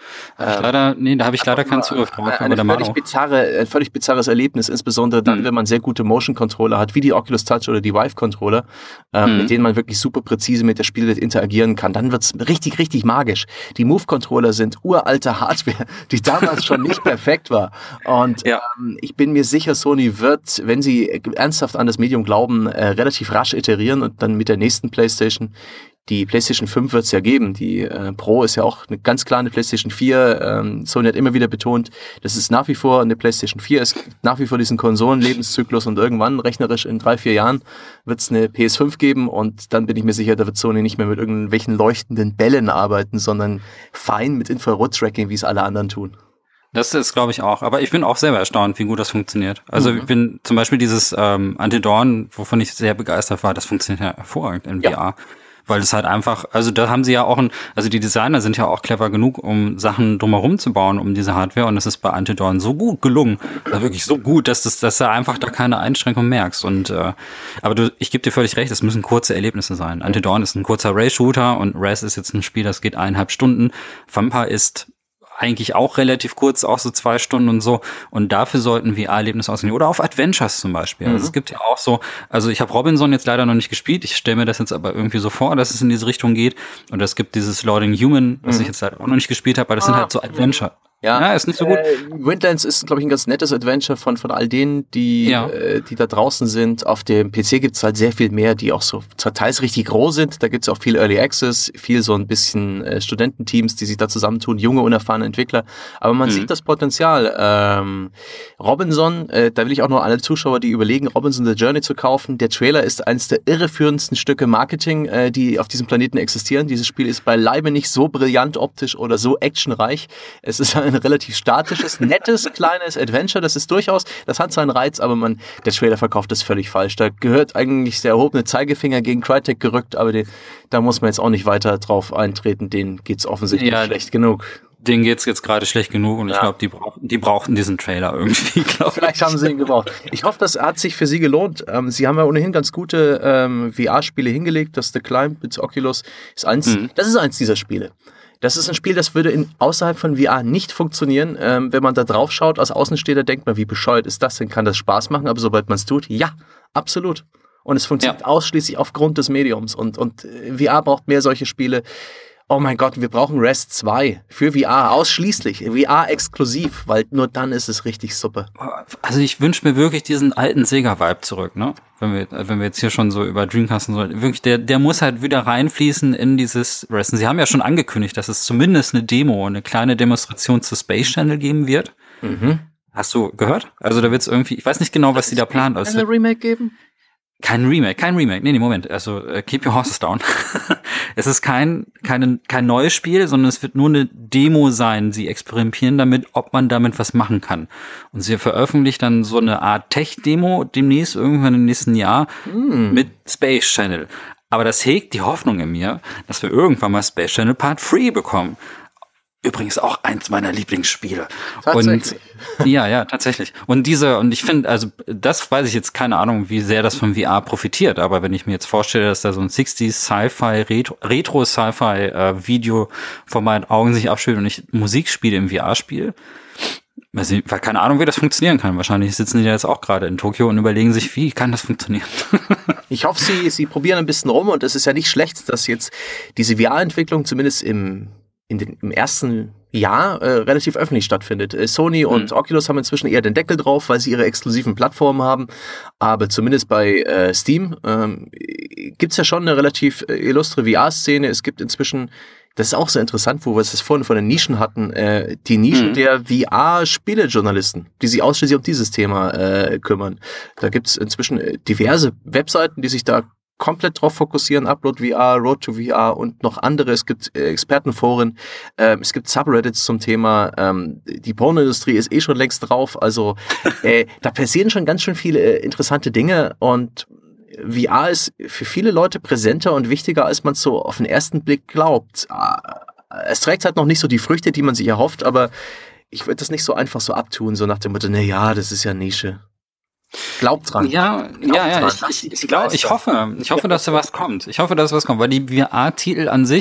Hab ich leider, nee, da habe ich leider keinen Zugriff drauf. Ein völlig, bizarre, ein völlig bizarres Erlebnis, insbesondere dann, mhm. wenn man sehr gute Motion-Controller hat, wie die Oculus Touch oder die Vive-Controller, ähm, mhm. mit denen man wirklich super präzise mit der Spielwelt interagieren kann. Dann wird's richtig, richtig magisch. Die Move-Controller sind uralte Hardware, die damals schon nicht perfekt war. Und ja. ähm, ich bin mir sicher, Sony wird, wenn sie ernsthaft an das Medium glauben, äh, relativ rasch iterieren und dann mit der nächsten PlayStation. Die PlayStation fünf wird es ja geben. Die äh, Pro ist ja auch eine ganz klar eine PlayStation vier. Ähm, Sony hat immer wieder betont, das ist nach wie vor eine PlayStation vier. Es gibt nach wie vor diesen Konsolenlebenszyklus und irgendwann, rechnerisch in drei, vier Jahren, wird es eine P S fünf geben und dann bin ich mir sicher, da wird Sony nicht mehr mit irgendwelchen leuchtenden Bällen arbeiten, sondern fein mit Infrarot-Tracking, wie es alle anderen tun. Das ist, glaube ich, auch. Aber ich bin auch selber erstaunt, wie gut das funktioniert. Also mhm. ich bin zum Beispiel dieses ähm, Anti-Dawn, wovon ich sehr begeistert war, das funktioniert ja hervorragend in ja. V R. Weil es halt einfach, also da haben sie ja auch ein, also die Designer sind ja auch clever genug, um Sachen drumherum zu bauen, um diese Hardware, und das ist bei Anti-Dawn so gut gelungen, also wirklich so gut, dass das, dass du einfach da keine Einschränkung merkst. Und äh, aber du, ich gebe dir völlig recht, es müssen kurze Erlebnisse sein. Anti-Dawn ist ein kurzer Ray-Shooter und Res ist jetzt ein Spiel, das geht eineinhalb Stunden. Vampire ist eigentlich auch relativ kurz, auch so zwei Stunden und so. Und dafür sollten V R-Erlebnisse aussehen. Oder auf Adventures zum Beispiel. Mhm. Also es gibt ja auch so, also ich habe Robinson jetzt leider noch nicht gespielt. Ich stelle mir das jetzt aber irgendwie so vor, dass es in diese Richtung geht. Und es gibt dieses Loading Human, was mhm. ich jetzt leider auch noch nicht gespielt habe, aber das ah, sind halt so Adventure. Ja, ja, ist nicht so gut. Äh, Windlands ist, glaube ich, ein ganz nettes Adventure von von all denen, die ja. äh, die da draußen sind. Auf dem P C gibt's halt sehr viel mehr, die auch so teils richtig groß sind. Da gibt's auch viel Early Access, viel so ein bisschen äh, Studententeams, die sich da zusammentun, junge, unerfahrene Entwickler. Aber man mhm. sieht das Potenzial. Ähm, Robinson, äh, da will ich auch noch alle Zuschauer, die überlegen, Robinson The Journey zu kaufen. Der Trailer ist eines der irreführendsten Stücke Marketing, äh, die auf diesem Planeten existieren. Dieses Spiel ist beileibe nicht so brillant optisch oder so actionreich. Es ist ein relativ statisches, nettes, kleines Adventure. Das ist durchaus, das hat seinen Reiz, aber man, der Trailer verkauft das völlig falsch. Da gehört eigentlich der erhobene Zeigefinger gegen Crytek gerückt, aber den, da muss man jetzt auch nicht weiter drauf eintreten. Denen geht's offensichtlich ja, schlecht genug. Denen geht's jetzt gerade schlecht genug und ja. ich glaube, die brauchen, die brauchten diesen Trailer irgendwie. Vielleicht haben sie ihn gebraucht. Ich hoffe, das hat sich für sie gelohnt. Ähm, sie haben ja ohnehin ganz gute ähm, V R-Spiele hingelegt. Das The Climb mit Oculus ist eins. Mhm. Das ist eins dieser Spiele. Das ist ein Spiel, das würde in, außerhalb von V R nicht funktionieren. Ähm, wenn man da drauf schaut, als Außenstehender denkt man, wie bescheuert ist das denn? Kann das Spaß machen? Aber sobald man es tut, ja, absolut. Und es funktioniert ja. ausschließlich aufgrund des Mediums. Und, und V R braucht mehr solche Spiele. Oh mein Gott, wir brauchen Res zwei für V R, ausschließlich. V R exklusiv, weil nur dann ist es richtig super. Also ich wünsche mir wirklich diesen alten Sega-Vibe zurück, ne? Wenn wir, wenn wir jetzt hier schon so über Dreamcast und so, wirklich, der, der muss halt wieder reinfließen in dieses Res. Sie haben ja schon angekündigt, dass es zumindest eine Demo, eine kleine Demonstration zu Space Channel geben wird. Mhm. Hast du gehört? Also da wird es irgendwie, ich weiß nicht genau, was die da planen. Soll es eine Remake geben? Kein Remake, kein Remake. Nee, nee, Moment. Also, uh, keep your horses down. Es ist kein, kein, kein neues Spiel, sondern es wird nur eine Demo sein. Sie experimentieren damit, ob man damit was machen kann. Und sie veröffentlichen dann so eine Art Tech-Demo demnächst, irgendwann im nächsten Jahr, mm. mit Space Channel. Aber das hegt die Hoffnung in mir, dass wir irgendwann mal Space Channel Part drei bekommen. Übrigens auch eins meiner Lieblingsspiele. Tatsächlich. Und, ja, ja, tatsächlich. Und diese, und ich finde, also das weiß ich jetzt, keine Ahnung, wie sehr das von V R profitiert, aber wenn ich mir jetzt vorstelle, dass da so ein sechziger Sci-Fi, Retro, Retro-Sci-Fi-Video vor meinen Augen sich abspielt und ich Musik spiele im V R-Spiel, weil keine Ahnung, wie das funktionieren kann. Wahrscheinlich sitzen die da jetzt auch gerade in Tokio und überlegen sich, wie kann das funktionieren? Ich hoffe, sie, sie probieren ein bisschen rum und es ist ja nicht schlecht, dass jetzt diese V R-Entwicklung zumindest im in den, im ersten Jahr äh, relativ öffentlich stattfindet. Äh, Sony und mhm. Oculus haben inzwischen eher den Deckel drauf, weil sie ihre exklusiven Plattformen haben. Aber zumindest bei äh, Steam ähm, gibt's ja schon eine relativ äh, illustre V R-Szene. Es gibt inzwischen, das ist auch sehr interessant, wo wir es vorhin von den Nischen hatten, äh, die Nischen mhm. der V R-Spielejournalisten, die sich ausschließlich um dieses Thema äh, kümmern. Da gibt's inzwischen diverse Webseiten, die sich da komplett drauf fokussieren, Upload V R, Road to V R und noch andere. Es gibt äh, Expertenforen, ähm, es gibt Subreddits zum Thema. Ähm, die Pornoindustrie ist eh schon längst drauf. Also äh, da passieren schon ganz schön viele äh, interessante Dinge und V R ist für viele Leute präsenter und wichtiger, als man so auf den ersten Blick glaubt. Es trägt halt noch nicht so die Früchte, die man sich erhofft, aber ich würde das nicht so einfach so abtun, so nach dem Motto, na ja, das ist ja Nische. Glaubt dran. Ja, Glaubt ja, ja, dran. ich, ich, ich, glaub, ich hoffe, ich hoffe, dass da was kommt. Ich hoffe, dass was kommt, weil die V R-Titel an sich,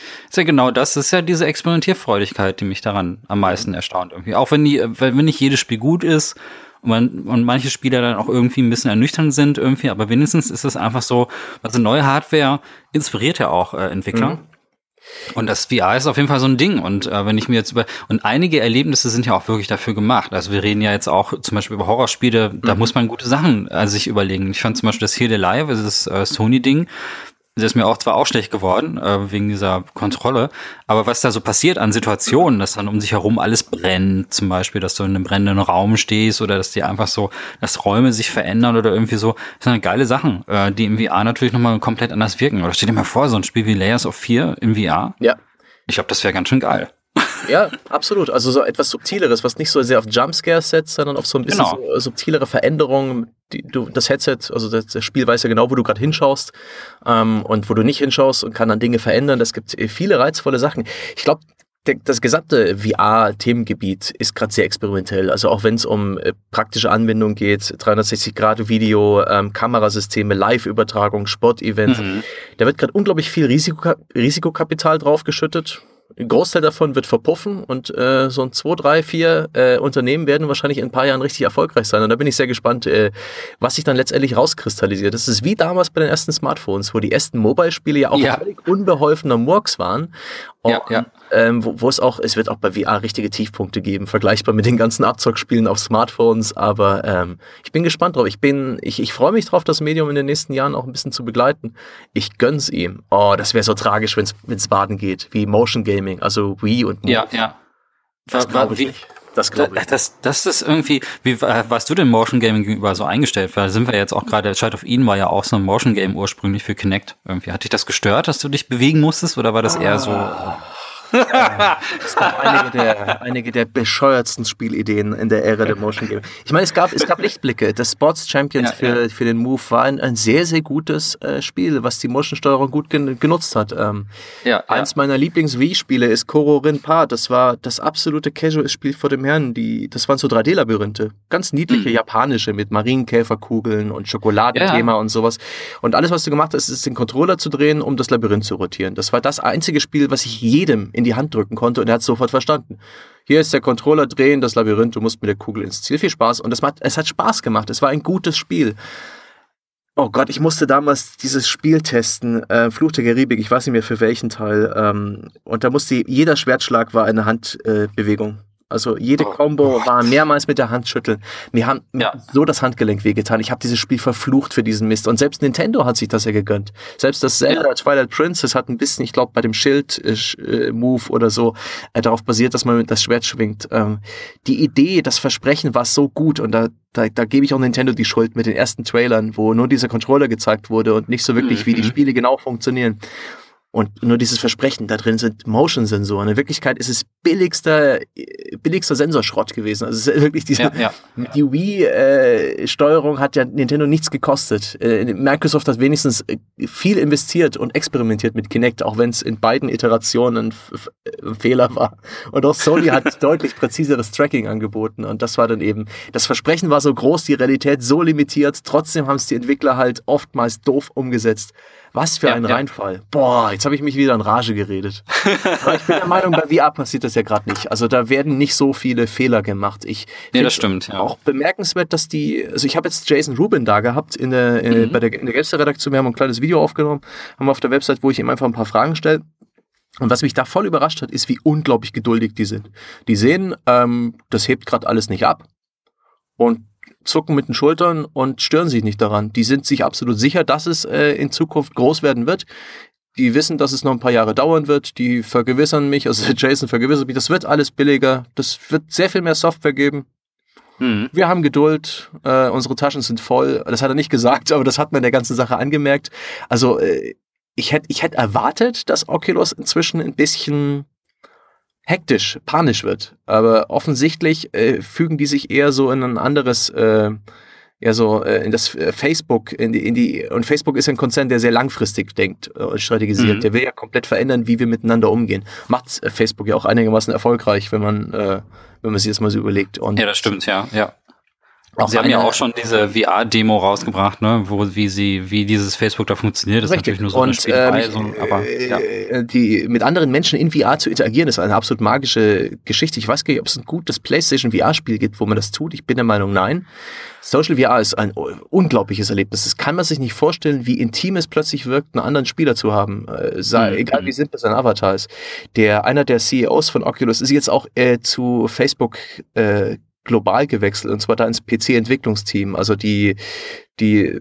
Ist ja genau das, ist ja diese Experimentierfreudigkeit, die mich daran am meisten erstaunt irgendwie. Auch wenn die, wenn nicht jedes Spiel gut ist und, man, und manche Spiele dann auch irgendwie ein bisschen ernüchternd sind irgendwie, aber wenigstens ist es einfach so, also neue Hardware inspiriert ja auch äh, Entwickler. Mhm. Und das V R ist auf jeden Fall so ein Ding. Und äh, wenn ich mir jetzt über und einige Erlebnisse sind ja auch wirklich dafür gemacht. Also wir reden ja jetzt auch zum Beispiel über Horrorspiele, da mhm. muss man gute Sachen äh, sich überlegen. Ich fand zum Beispiel das Here Alive, also das äh, Sony-Ding, das ist mir auch zwar auch schlecht geworden, äh, wegen dieser Kontrolle, aber was da so passiert an Situationen, dass dann um sich herum alles brennt, zum Beispiel, dass du in einem brennenden Raum stehst oder dass die einfach so, dass Räume sich verändern oder irgendwie so, das sind geile Sachen, äh, die im V R natürlich nochmal komplett anders wirken. Oder stell dir mal vor, so ein Spiel wie Layers of Fear im V R. Ja. Ich glaube, das wäre ganz schön geil. Ja, absolut. Also so etwas Subtileres, was nicht so sehr auf Jumpscares setzt, sondern auf so ein bisschen genau. so subtilere Veränderungen. Die, du, das Headset, also das, das Spiel weiß ja genau, wo du gerade hinschaust ähm, und wo du nicht hinschaust und kann dann Dinge verändern. Das gibt viele reizvolle Sachen. Ich glaube, das gesamte V R-Themengebiet ist gerade sehr experimentell. Also auch wenn es um äh, praktische Anwendungen geht, dreihundertsechzig Grad Video, ähm, Kamerasysteme, Live-Übertragung, Sportevents. Mhm. Da wird gerade unglaublich viel Risiko, Risikokapital draufgeschüttet. Ein Großteil davon wird verpuffen und äh, so ein zwei, drei, vier äh, Unternehmen werden wahrscheinlich in ein paar Jahren richtig erfolgreich sein. Und da bin ich sehr gespannt, äh, was sich dann letztendlich rauskristallisiert. Das ist wie damals bei den ersten Smartphones, wo die ersten Mobile-Spiele ja auch ja. völlig unbeholfener Murks waren. Und, ja, ja. Ähm, wo, wo es auch, es wird auch bei V R richtige Tiefpunkte geben, vergleichbar mit den ganzen Abzockspielen auf Smartphones, aber ähm, ich bin gespannt drauf. Ich bin, ich, ich freue mich drauf, das Medium in den nächsten Jahren auch ein bisschen zu begleiten. Ich gönn's ihm. Oh, das wäre so tragisch, wenn's, wenn's baden geht, wie Motion Gaming, also Wii und Move. Ja, ja. Das glaube ich nicht. Das glaube ich. Das, das ist irgendwie, wie warst du denn Motion Gaming gegenüber so eingestellt? Weil sind wir jetzt auch gerade, Child of Eden war ja auch so ein Motion Game ursprünglich für Kinect. Irgendwie hat dich das gestört, dass du dich bewegen musstest, oder war das eher so? Ja, es gab einige der, einige der bescheuertsten Spielideen in der Ära der Motion Gaming. Ich meine, es gab, es gab Lichtblicke. Das Sports Champions ja, für, ja. für den Move war ein, ein sehr, sehr gutes äh, Spiel, was die Motion-Steuerung gut gen- genutzt hat. Ähm, ja, eins ja. meiner Lieblings-Wii-Spiele ist Koro Rinpa. Das war das absolute Casual-Spiel vor dem Herrn. Die, das waren so drei D-Labyrinthe. Ganz niedliche mhm. japanische mit Marienkäferkugeln und Schokoladenthema ja. und sowas. Und alles, was du gemacht hast, ist den Controller zu drehen, um das Labyrinth zu rotieren. Das war das einzige Spiel, was ich jedem in die Hand drücken konnte und er hat es sofort verstanden. Hier ist der Controller, drehen, das Labyrinth, du musst mit der Kugel ins Ziel. Viel Spaß. Und es hat, es hat Spaß gemacht. Es war ein gutes Spiel. Oh Gott, ich musste damals dieses Spiel testen, äh, Fluch der Karibik, ich weiß nicht mehr für welchen Teil. Ähm, und da musste, jeder Schwertschlag war eine Handbewegung. Äh, Also jede Combo war mehrmals mit der Hand schütteln. Mir haben ja. so das Handgelenk wehgetan. Ich habe dieses Spiel verflucht für diesen Mist. Und selbst Nintendo hat sich das ja gegönnt. Selbst das Zelda ja. Twilight Princess hat ein bisschen, ich glaube, bei dem Schild-Move äh, oder so äh, darauf basiert, dass man das Schwert schwingt. Ähm, die Idee, das Versprechen war so gut. Und da, da, da gebe ich auch Nintendo die Schuld mit den ersten Trailern, wo nur dieser Controller gezeigt wurde und nicht so wirklich, mhm. wie die Spiele genau funktionieren. Und nur dieses Versprechen, da drin sind Motion-Sensoren. In Wirklichkeit ist es billigster, billigster Sensorschrott gewesen. Also es ist wirklich diese, ja, ja. die Wii-Steuerung äh, hat ja Nintendo nichts gekostet. Äh, Microsoft hat wenigstens viel investiert und experimentiert mit Kinect, auch wenn es in beiden Iterationen ein, F- ein Fehler war. Und auch Sony hat deutlich präziseres Tracking angeboten. Und das war dann eben, das Versprechen war so groß, die Realität so limitiert. Trotzdem haben es die Entwickler halt oftmals doof umgesetzt. Was für ja, ein ja. Reinfall. Boah, jetzt habe ich mich wieder in Rage geredet. Aber ich bin der Meinung, bei V R passiert das ja gerade nicht. Also da werden nicht so viele Fehler gemacht. Ich ja, das stimmt. Ja. Auch bemerkenswert, dass die, also ich habe jetzt Jason Rubin da gehabt in der, mhm. äh, bei der, in der Gamester-Redaktion. Wir haben ein kleines Video aufgenommen, haben wir auf der Website, wo ich ihm einfach ein paar Fragen stelle. Und was mich da voll überrascht hat, ist, wie unglaublich geduldig die sind. Die sehen, ähm, das hebt gerade alles nicht ab. Und zucken mit den Schultern und stören sich nicht daran. Die sind sich absolut sicher, dass es äh, in Zukunft groß werden wird. Die wissen, dass es noch ein paar Jahre dauern wird. Die vergewissern mich, also Jason vergewissert mich, das wird alles billiger. Das wird sehr viel mehr Software geben. Mhm. Wir haben Geduld. Äh, unsere Taschen sind voll. Das hat er nicht gesagt, aber das hat man der ganzen Sache angemerkt. Also äh, ich hätte ich hätte erwartet, dass Oculus inzwischen ein bisschen hektisch, panisch wird. Aber offensichtlich äh, fügen die sich eher so in ein anderes, äh, eher so äh, in das äh, Facebook, in die, in die, und Facebook ist ein Konzern, der sehr langfristig denkt und strategisiert. Mhm. Der will ja komplett verändern, wie wir miteinander umgehen. Macht äh, Facebook ja auch einigermaßen erfolgreich, wenn man, äh, wenn man sich das mal so überlegt. Und ja, das stimmt, ja, ja. Auch sie haben ja auch schon diese V R-Demo rausgebracht, ne, wo wie sie, wie dieses Facebook da funktioniert. Das richtig. Ist natürlich nur so eine Spielerei, ähm, so, aber ja. Die mit anderen Menschen in V R zu interagieren, ist eine absolut magische Geschichte. Ich weiß gar nicht, ob es ein gutes PlayStation V R-Spiel gibt, wo man das tut. Ich bin der Meinung, nein. Social V R ist ein unglaubliches Erlebnis. Das kann man sich nicht vorstellen, wie intim es plötzlich wirkt, einen anderen Spieler zu haben. Äh, sei, mhm. Egal wie simpel sein Avatar ist. Der, einer der C E Os von Oculus ist jetzt auch äh, zu Facebook äh, global gewechselt, und zwar da ins P C-Entwicklungsteam. Also die, die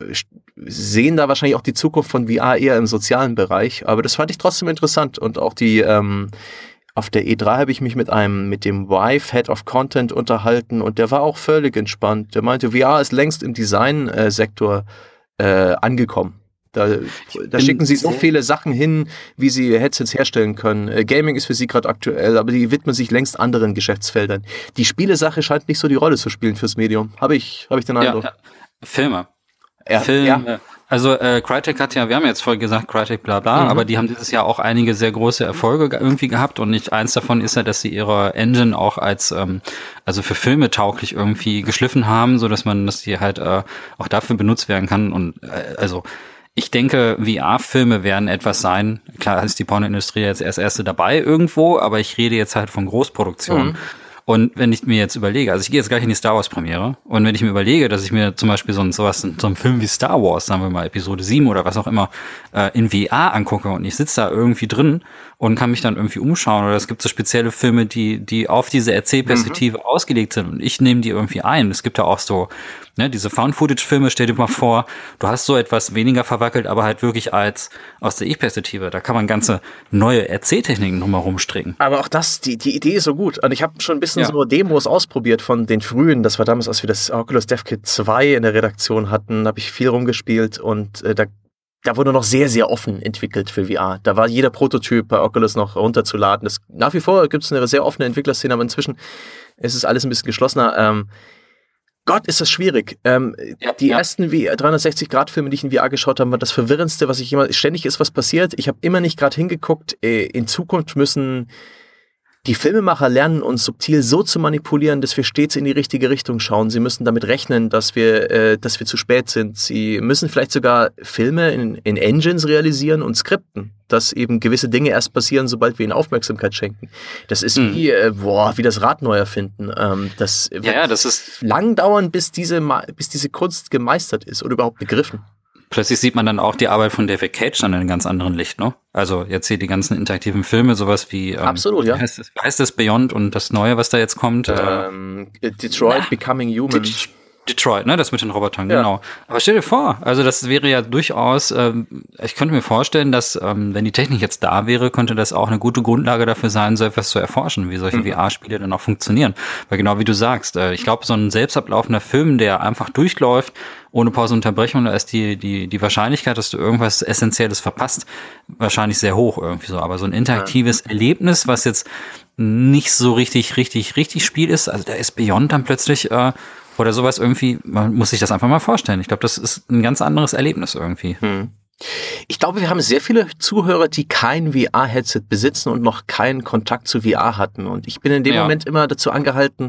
sehen da wahrscheinlich auch die Zukunft von V R eher im sozialen Bereich. Aber das fand ich trotzdem interessant. Und auch die, ähm, auf der E drei habe ich mich mit einem, mit dem Vive Head of Content unterhalten, und der war auch völlig entspannt. Der meinte, V R ist längst im Design-Sektor äh, angekommen. Da, da schicken sie so viele Sachen hin, wie sie Headsets herstellen können. Äh, Gaming ist für sie gerade aktuell, aber die widmen sich längst anderen Geschäftsfeldern. Die Spielesache scheint nicht so die Rolle zu spielen fürs Medium. Habe ich, hab ich den Eindruck. Ja, ja. Filme. Ja, Filme. Ja. Also äh, Crytek hat ja, wir haben jetzt vorhin gesagt, Crytek bla bla, mhm. aber die haben dieses Jahr auch einige sehr große Erfolge irgendwie gehabt, und nicht eins davon ist ja, dass sie ihre Engine auch als, ähm, also für Filme tauglich irgendwie geschliffen haben, so dass man, dass die halt äh, auch dafür benutzt werden kann. Und äh, also ich denke, V R-Filme werden etwas sein. Klar ist die Pornoindustrie jetzt erst erste dabei irgendwo, aber ich rede jetzt halt von Großproduktionen. Mhm. Und wenn ich mir jetzt überlege, also ich gehe jetzt gleich in die Star Wars Premiere, und wenn ich mir überlege, dass ich mir zum Beispiel so ein, sowas, so einen Film wie Star Wars, sagen wir mal Episode sieben oder was auch immer, äh, in V R angucke, und ich sitze da irgendwie drin und kann mich dann irgendwie umschauen, oder es gibt so spezielle Filme, die die auf diese Erzählperspektive mhm. ausgelegt sind, und ich nehme die irgendwie ein. Es gibt ja auch so, ne, diese Found-Footage-Filme, stell dir mal vor, du hast so etwas weniger verwackelt, aber halt wirklich als aus der Ich-Perspektive. Da kann man ganze neue Erzähltechniken nochmal rumstricken. Aber auch das, die, die Idee ist so gut. Und ich habe schon ein bisschen ja. so Demos ausprobiert von den frühen. Das war damals, als wir das Oculus DevKit zwei in der Redaktion hatten, habe ich viel rumgespielt, und äh, da Da wurde noch sehr, sehr offen entwickelt für V R. Da war jeder Prototyp bei Oculus noch runterzuladen. Das, nach wie vor gibt es eine sehr offene Entwicklerszene, aber inzwischen ist es alles ein bisschen geschlossener. Ähm, Gott, ist das schwierig. Ähm, ja, die ja. ersten dreihundertsechzig-Grad-Filme, die ich in V R geschaut habe, war das Verwirrendste, was ich immer... Ständig ist was passiert. Ich habe immer nicht gerade hingeguckt. Äh, in Zukunft müssen die Filmemacher lernen, uns subtil so zu manipulieren, dass wir stets in die richtige Richtung schauen. Sie müssen damit rechnen, dass wir, äh, dass wir zu spät sind. Sie müssen vielleicht sogar Filme in, in Engines realisieren und skripten, dass eben gewisse Dinge erst passieren, sobald wir ihnen Aufmerksamkeit schenken. Das ist mhm. wie, äh, boah, wie das Rad neu erfinden. Ähm, das wird ja, ja, das ist lang dauern, bis diese, bis diese Kunst gemeistert ist oder überhaupt begriffen. Plötzlich sieht man dann auch die Arbeit von David Cage dann in einem ganz anderen Licht, ne? Also jetzt hier die ganzen interaktiven Filme, sowas wie ähm, Absolut, ja. Wie heißt, das, wie heißt das Beyond und das Neue, was da jetzt kommt? Ähm, äh, Detroit na, Becoming Human. Det- Detroit, ne, das mit den Robotern, ja. genau. Aber stell dir vor, also das wäre ja durchaus, ähm, ich könnte mir vorstellen, dass, ähm, wenn die Technik jetzt da wäre, könnte das auch eine gute Grundlage dafür sein, so etwas zu erforschen, wie solche mhm. V R-Spiele dann auch funktionieren. Weil genau wie du sagst, äh, ich glaube, so ein selbst ablaufender Film, der einfach durchläuft, ohne Pause und Unterbrechung, da ist die, die, die Wahrscheinlichkeit, dass du irgendwas Essentielles verpasst, wahrscheinlich sehr hoch irgendwie so. Aber so ein interaktives ja. Erlebnis, was jetzt nicht so richtig, richtig, richtig Spiel ist, also da ist Beyond dann plötzlich, äh, oder sowas irgendwie, man muss sich das einfach mal vorstellen. Ich glaube, das ist ein ganz anderes Erlebnis irgendwie. Hm. Ich glaube, wir haben sehr viele Zuhörer, die kein V R-Headset besitzen und noch keinen Kontakt zu V R hatten. Und ich bin in dem ja. Moment immer dazu angehalten,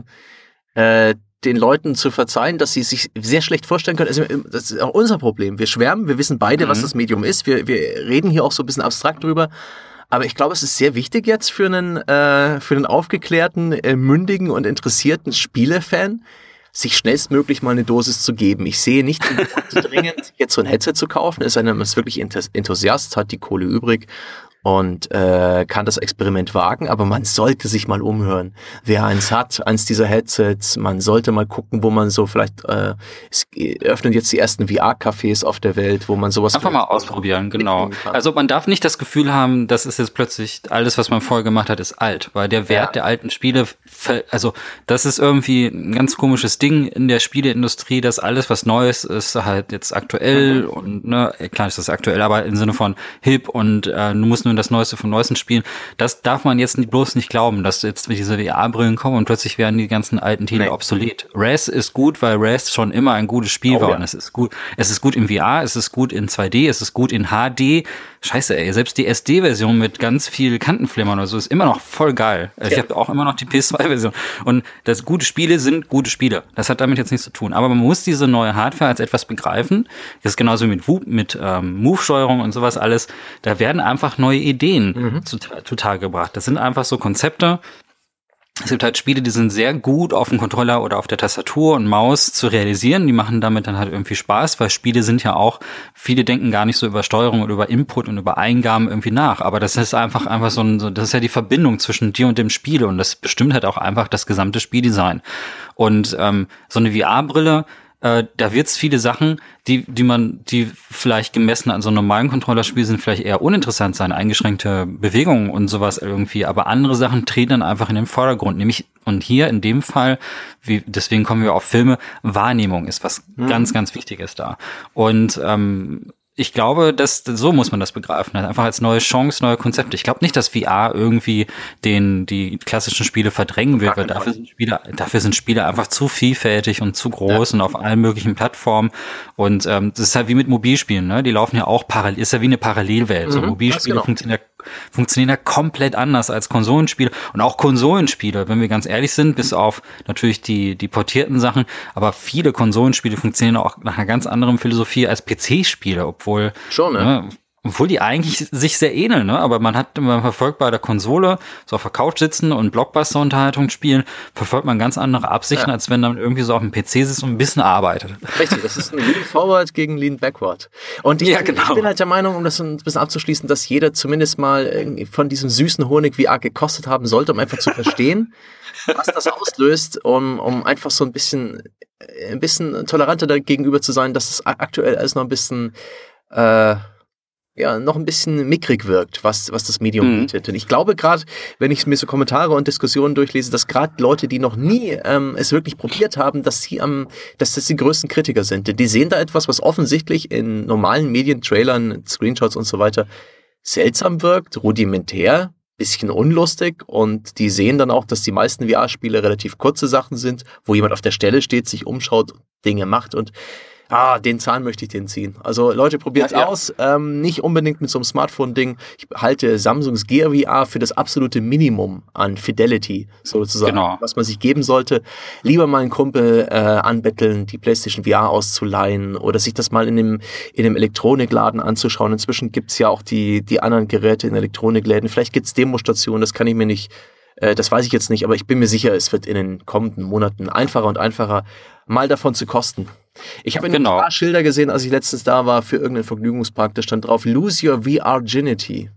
äh, den Leuten zu verzeihen, dass sie sich sehr schlecht vorstellen können. Also, das ist auch unser Problem. Wir schwärmen, wir wissen beide, mhm. was das Medium ist. Wir, wir reden hier auch so ein bisschen abstrakt drüber. Aber ich glaube, es ist sehr wichtig jetzt für einen, äh, für einen aufgeklärten, äh, mündigen und interessierten Spielefan, sich schnellstmöglich mal eine Dosis zu geben. Ich sehe nicht dringend, jetzt so ein Headset zu kaufen. Es sei denn, man ist wirklich Enthusiast, hat die Kohle übrig und äh, kann das Experiment wagen, aber man sollte sich mal umhören, wer eins hat, eins dieser Headsets. Man sollte mal gucken, wo man so vielleicht, äh, es öffnen jetzt die ersten V R-Cafés auf der Welt, wo man sowas... Einfach mal ausprobieren, genau. Also man darf nicht das Gefühl haben, das ist jetzt plötzlich, alles, was man vorher gemacht hat, ist alt, weil der Wert ja. der alten Spiele, also das ist irgendwie ein ganz komisches Ding in der Spieleindustrie, dass alles, was Neues ist, halt jetzt aktuell mhm. und, ne, klar ist das aktuell, aber im Sinne von hip und äh, du musst nur und das Neueste vom Neuesten spielen. Das darf man jetzt nicht, bloß nicht glauben, dass jetzt diese V R-Brillen kommen und plötzlich werden die ganzen alten Titel nee. obsolet. Res ist gut, weil Res schon immer ein gutes Spiel oh, war ja. und es ist gut. Es ist gut im V R, es ist gut in zwei D, es ist gut in H D. Scheiße, ey, selbst die S D-Version mit ganz viel Kantenflimmern oder so ist immer noch voll geil. Also ja. Ich habe auch immer noch die P S zwei Version. Und das gute Spiele sind gute Spiele. Das hat damit jetzt nichts zu tun. Aber man muss diese neue Hardware als etwas begreifen. Das ist genauso mit, mit ähm, Move-Steuerung und sowas alles. Da werden einfach neue Ideen mhm. zutage gebracht. Das sind einfach so Konzepte. Es gibt halt Spiele, die sind sehr gut auf dem Controller oder auf der Tastatur und Maus zu realisieren. Die machen damit dann halt irgendwie Spaß, weil Spiele sind ja auch, viele denken gar nicht so über Steuerung oder über Input und über Eingaben irgendwie nach. Aber das ist einfach einfach so ein, so, das ist ja die Verbindung zwischen dir und dem Spiel und das bestimmt halt auch einfach das gesamte Spieldesign. Und ähm, so eine V R-Brille, äh, da wird's viele Sachen, die die man, die vielleicht gemessen an so einem normalen Controllerspiel sind, vielleicht eher uninteressant sein, eingeschränkte Bewegungen und sowas irgendwie, aber andere Sachen treten dann einfach in den Vordergrund, nämlich, und hier in dem Fall, wie, deswegen kommen wir auf Filme, Wahrnehmung ist was mhm. ganz, ganz Wichtiges da. Und ähm, ich glaube, dass so muss man das begreifen, einfach als neue Chance, neue Konzepte. Ich glaube nicht, dass V R irgendwie den die klassischen Spiele verdrängen wird, weil dafür sind Spiele, dafür sind Spiele einfach zu vielfältig und zu groß ja. und auf allen möglichen Plattformen. Und ähm, das ist halt wie mit Mobilspielen, ne? Die laufen ja auch parallel, ist ja wie eine Parallelwelt. Mhm, so Mobilspiele genau. funktionieren ja funktionieren ja komplett anders als Konsolenspiele und auch Konsolenspiele, wenn wir ganz ehrlich sind, bis auf natürlich die die portierten Sachen, aber viele Konsolenspiele funktionieren auch nach einer ganz anderen Philosophie als P C-Spiele, obwohl schon, ne? ne obwohl die eigentlich sich sehr ähneln, ne? Aber man hat, man verfolgt bei der Konsole, so auf der Couch sitzen und Blockbuster-Unterhaltung spielen, verfolgt man ganz andere Absichten, ja. als wenn man irgendwie so auf dem P C sitzt und ein bisschen arbeitet. Richtig, das ist ein Lean Forward gegen Lean Backward. Und ich, ja, genau. ich bin halt der Meinung, um das ein bisschen abzuschließen, dass jeder zumindest mal von diesem süßen Honig V R gekostet haben sollte, um einfach zu verstehen, was das auslöst, um, um einfach so ein bisschen, ein bisschen toleranter dagegenüber zu sein, dass es aktuell alles noch ein bisschen, äh, ja, noch ein bisschen mickrig wirkt, was, was das Medium mhm. bietet. Und ich glaube gerade, wenn ich mir so Kommentare und Diskussionen durchlese, dass gerade Leute, die noch nie ähm, es wirklich probiert haben, dass sie am, dass das die größten Kritiker sind. Denn die sehen da etwas, was offensichtlich in normalen Medien, Trailern, Screenshots und so weiter seltsam wirkt, rudimentär, bisschen unlustig, und die sehen dann auch, dass die meisten V R-Spiele relativ kurze Sachen sind, wo jemand auf der Stelle steht, sich umschaut, Dinge macht und ah, den Zahn möchte ich den ziehen. Also Leute, probiert's ja, ja. aus. Ähm, nicht unbedingt mit so einem Smartphone-Ding. Ich halte Samsungs Gear V R für das absolute Minimum an Fidelity, sozusagen, genau. was man sich geben sollte. Lieber mal einen Kumpel äh, anbetteln, die PlayStation V R auszuleihen oder sich das mal in einem, in einem Elektronikladen anzuschauen. Inzwischen gibt's ja auch die, die anderen Geräte in Elektronikläden. Vielleicht gibt's Demostationen, das kann ich mir nicht, äh, das weiß ich jetzt nicht, aber ich bin mir sicher, es wird in den kommenden Monaten einfacher und einfacher, mal davon zu kosten. Ich habe genau. ein paar Schilder gesehen, als ich letztens da war für irgendeinen Vergnügungspark, da stand drauf, lose your V R-Ginity.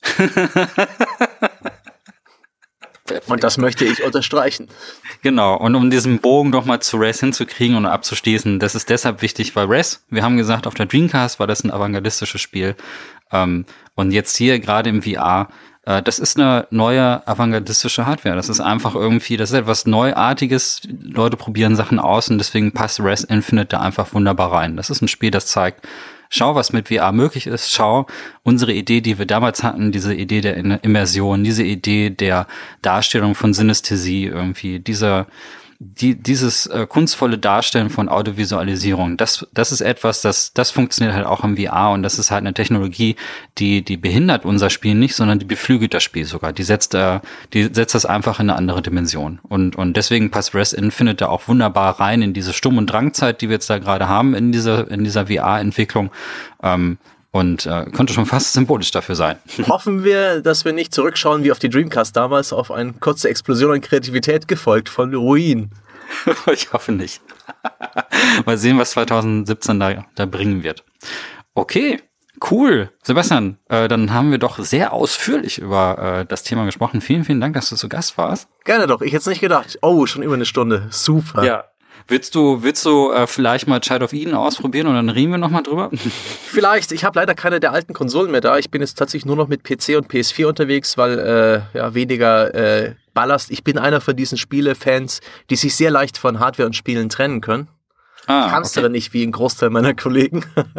Und das möchte ich unterstreichen. Genau, und um diesen Bogen doch mal zu Res hinzukriegen und abzuschließen, das ist deshalb wichtig, weil Res, wir haben gesagt, auf der Dreamcast war das ein avantgardistisches Spiel. Ähm, und jetzt hier gerade im V R, äh, das ist eine neue avantgardistische Hardware. Das ist einfach irgendwie, das ist etwas Neuartiges. Leute probieren Sachen aus und deswegen passt Res Infinite da einfach wunderbar rein. Das ist ein Spiel, das zeigt, schau, was mit V R möglich ist. Schau, unsere Idee, die wir damals hatten, diese Idee der Immersion, diese Idee der Darstellung von Synästhesie irgendwie, dieser, die, dieses äh, kunstvolle Darstellen von Audiovisualisierung, das, das ist etwas, das, das funktioniert halt auch im V R und das ist halt eine Technologie, die, die behindert unser Spiel nicht, sondern die beflügelt das Spiel sogar. Die setzt, äh, die setzt das einfach in eine andere Dimension. Und, und deswegen passt Res Infinite da auch wunderbar rein in diese Sturm- und Drangzeit, die wir jetzt da gerade haben in dieser, in dieser V R-Entwicklung. Ähm, Und äh, könnte schon fast symbolisch dafür sein. Hoffen wir, dass wir nicht zurückschauen wie auf die Dreamcast damals, auf eine kurze Explosion an Kreativität, gefolgt von Ruin. Ich hoffe nicht. Mal sehen, was zwanzig siebzehn da, da bringen wird. Okay, cool. Sebastian, äh, dann haben wir doch sehr ausführlich über äh, das Thema gesprochen. Vielen, vielen Dank, dass du zu Gast warst. Gerne doch. Ich hätte es nicht gedacht. Oh, schon über eine Stunde. Super. Ja. Willst du, willst du äh, vielleicht mal Child of Eden ausprobieren und dann reden wir nochmal drüber? Vielleicht. Ich habe leider keine der alten Konsolen mehr da. Ich bin jetzt tatsächlich nur noch mit P C und P S vier unterwegs, weil äh, ja weniger äh, Ballast. Ich bin einer von diesen Spiele-Fans, die sich sehr leicht von Hardware und Spielen trennen können. Ah, ich kann es okay. aber nicht wie ein Großteil meiner Kollegen.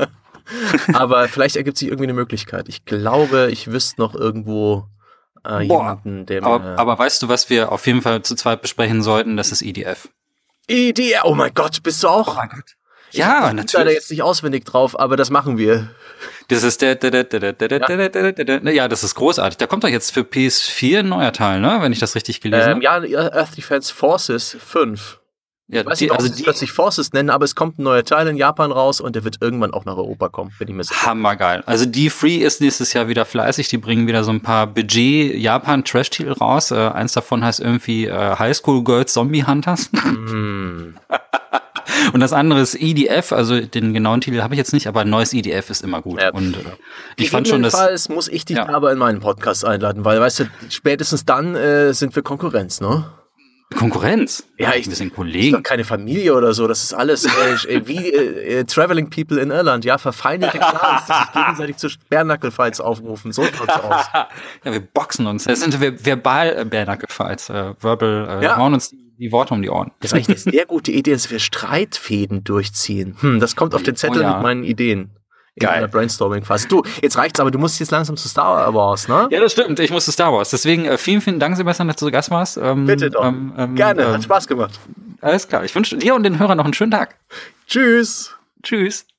Aber vielleicht ergibt sich irgendwie eine Möglichkeit. Ich glaube, ich wüsste noch irgendwo äh, jemanden, der mir... Aber, aber weißt du, was wir auf jeden Fall zu zweit besprechen sollten? Das ist E D F. E D F, oh mein Gott, bist du auch? Oh mein Gott. Ja, ich natürlich. Ich bin leider jetzt nicht auswendig drauf, aber das machen wir. Das ist der, der, der, der, der, der, der, der, der, ja, das ist großartig. Da kommt doch jetzt für P S vier ein neuer Teil, ne? Wenn ich das richtig gelesen ähm, habe. Ja, Earth Defense Forces fünf. Ja, ich weiß die, nicht, ob also sie es die plötzlich Forces nennen, aber es kommt ein neuer Teil in Japan raus und der wird irgendwann auch nach Europa kommen, bin ich mir sicher. Hammergeil. Also die Free ist nächstes Jahr wieder fleißig. Die bringen wieder so ein paar Budget-Japan-Trash-Titel raus. Äh, eins davon heißt irgendwie äh, High School Girls Zombie Hunters. Mm. Und das andere ist E D F, also den genauen Titel habe ich jetzt nicht, aber ein neues E D F ist immer gut. Ja. Und äh, ich fand schon, dass... Jedenfalls muss ich dich ja. aber in meinen Podcast einladen, weil, weißt du, spätestens dann äh, sind wir Konkurrenz, ne? Konkurrenz? Ja, ich, wir sind ich Kollegen. doch keine Familie oder so, das ist alles äh, wie äh, äh, Traveling People in Irland, ja, verfeindete Clans, die sich gegenseitig zu Bärnackel-Fights aufrufen, so schaut's aus. Ja, wir boxen uns, das sind ver- verbal Bärnackel-Fights, äh, verbal, äh, ja. hauen uns die, die Worte um die Ohren. Das ist eigentlich eine sehr gute Idee, dass wir Streitfäden durchziehen. Hm, das kommt auf den Zettel oh, ja. mit meinen Ideen. In Geil. einer Brainstorming-Phase. Du, jetzt reicht's, aber du musst jetzt langsam zu Star Wars, ne? Ja, das stimmt. Ich musste Star Wars. Deswegen äh, vielen, vielen Dank, Sebastian, dass du zu Gast warst. Ähm, Bitte doch. Ähm, ähm, Gerne, ähm, hat Spaß gemacht. Alles klar. Ich wünsche dir und den Hörern noch einen schönen Tag. Tschüss. Tschüss.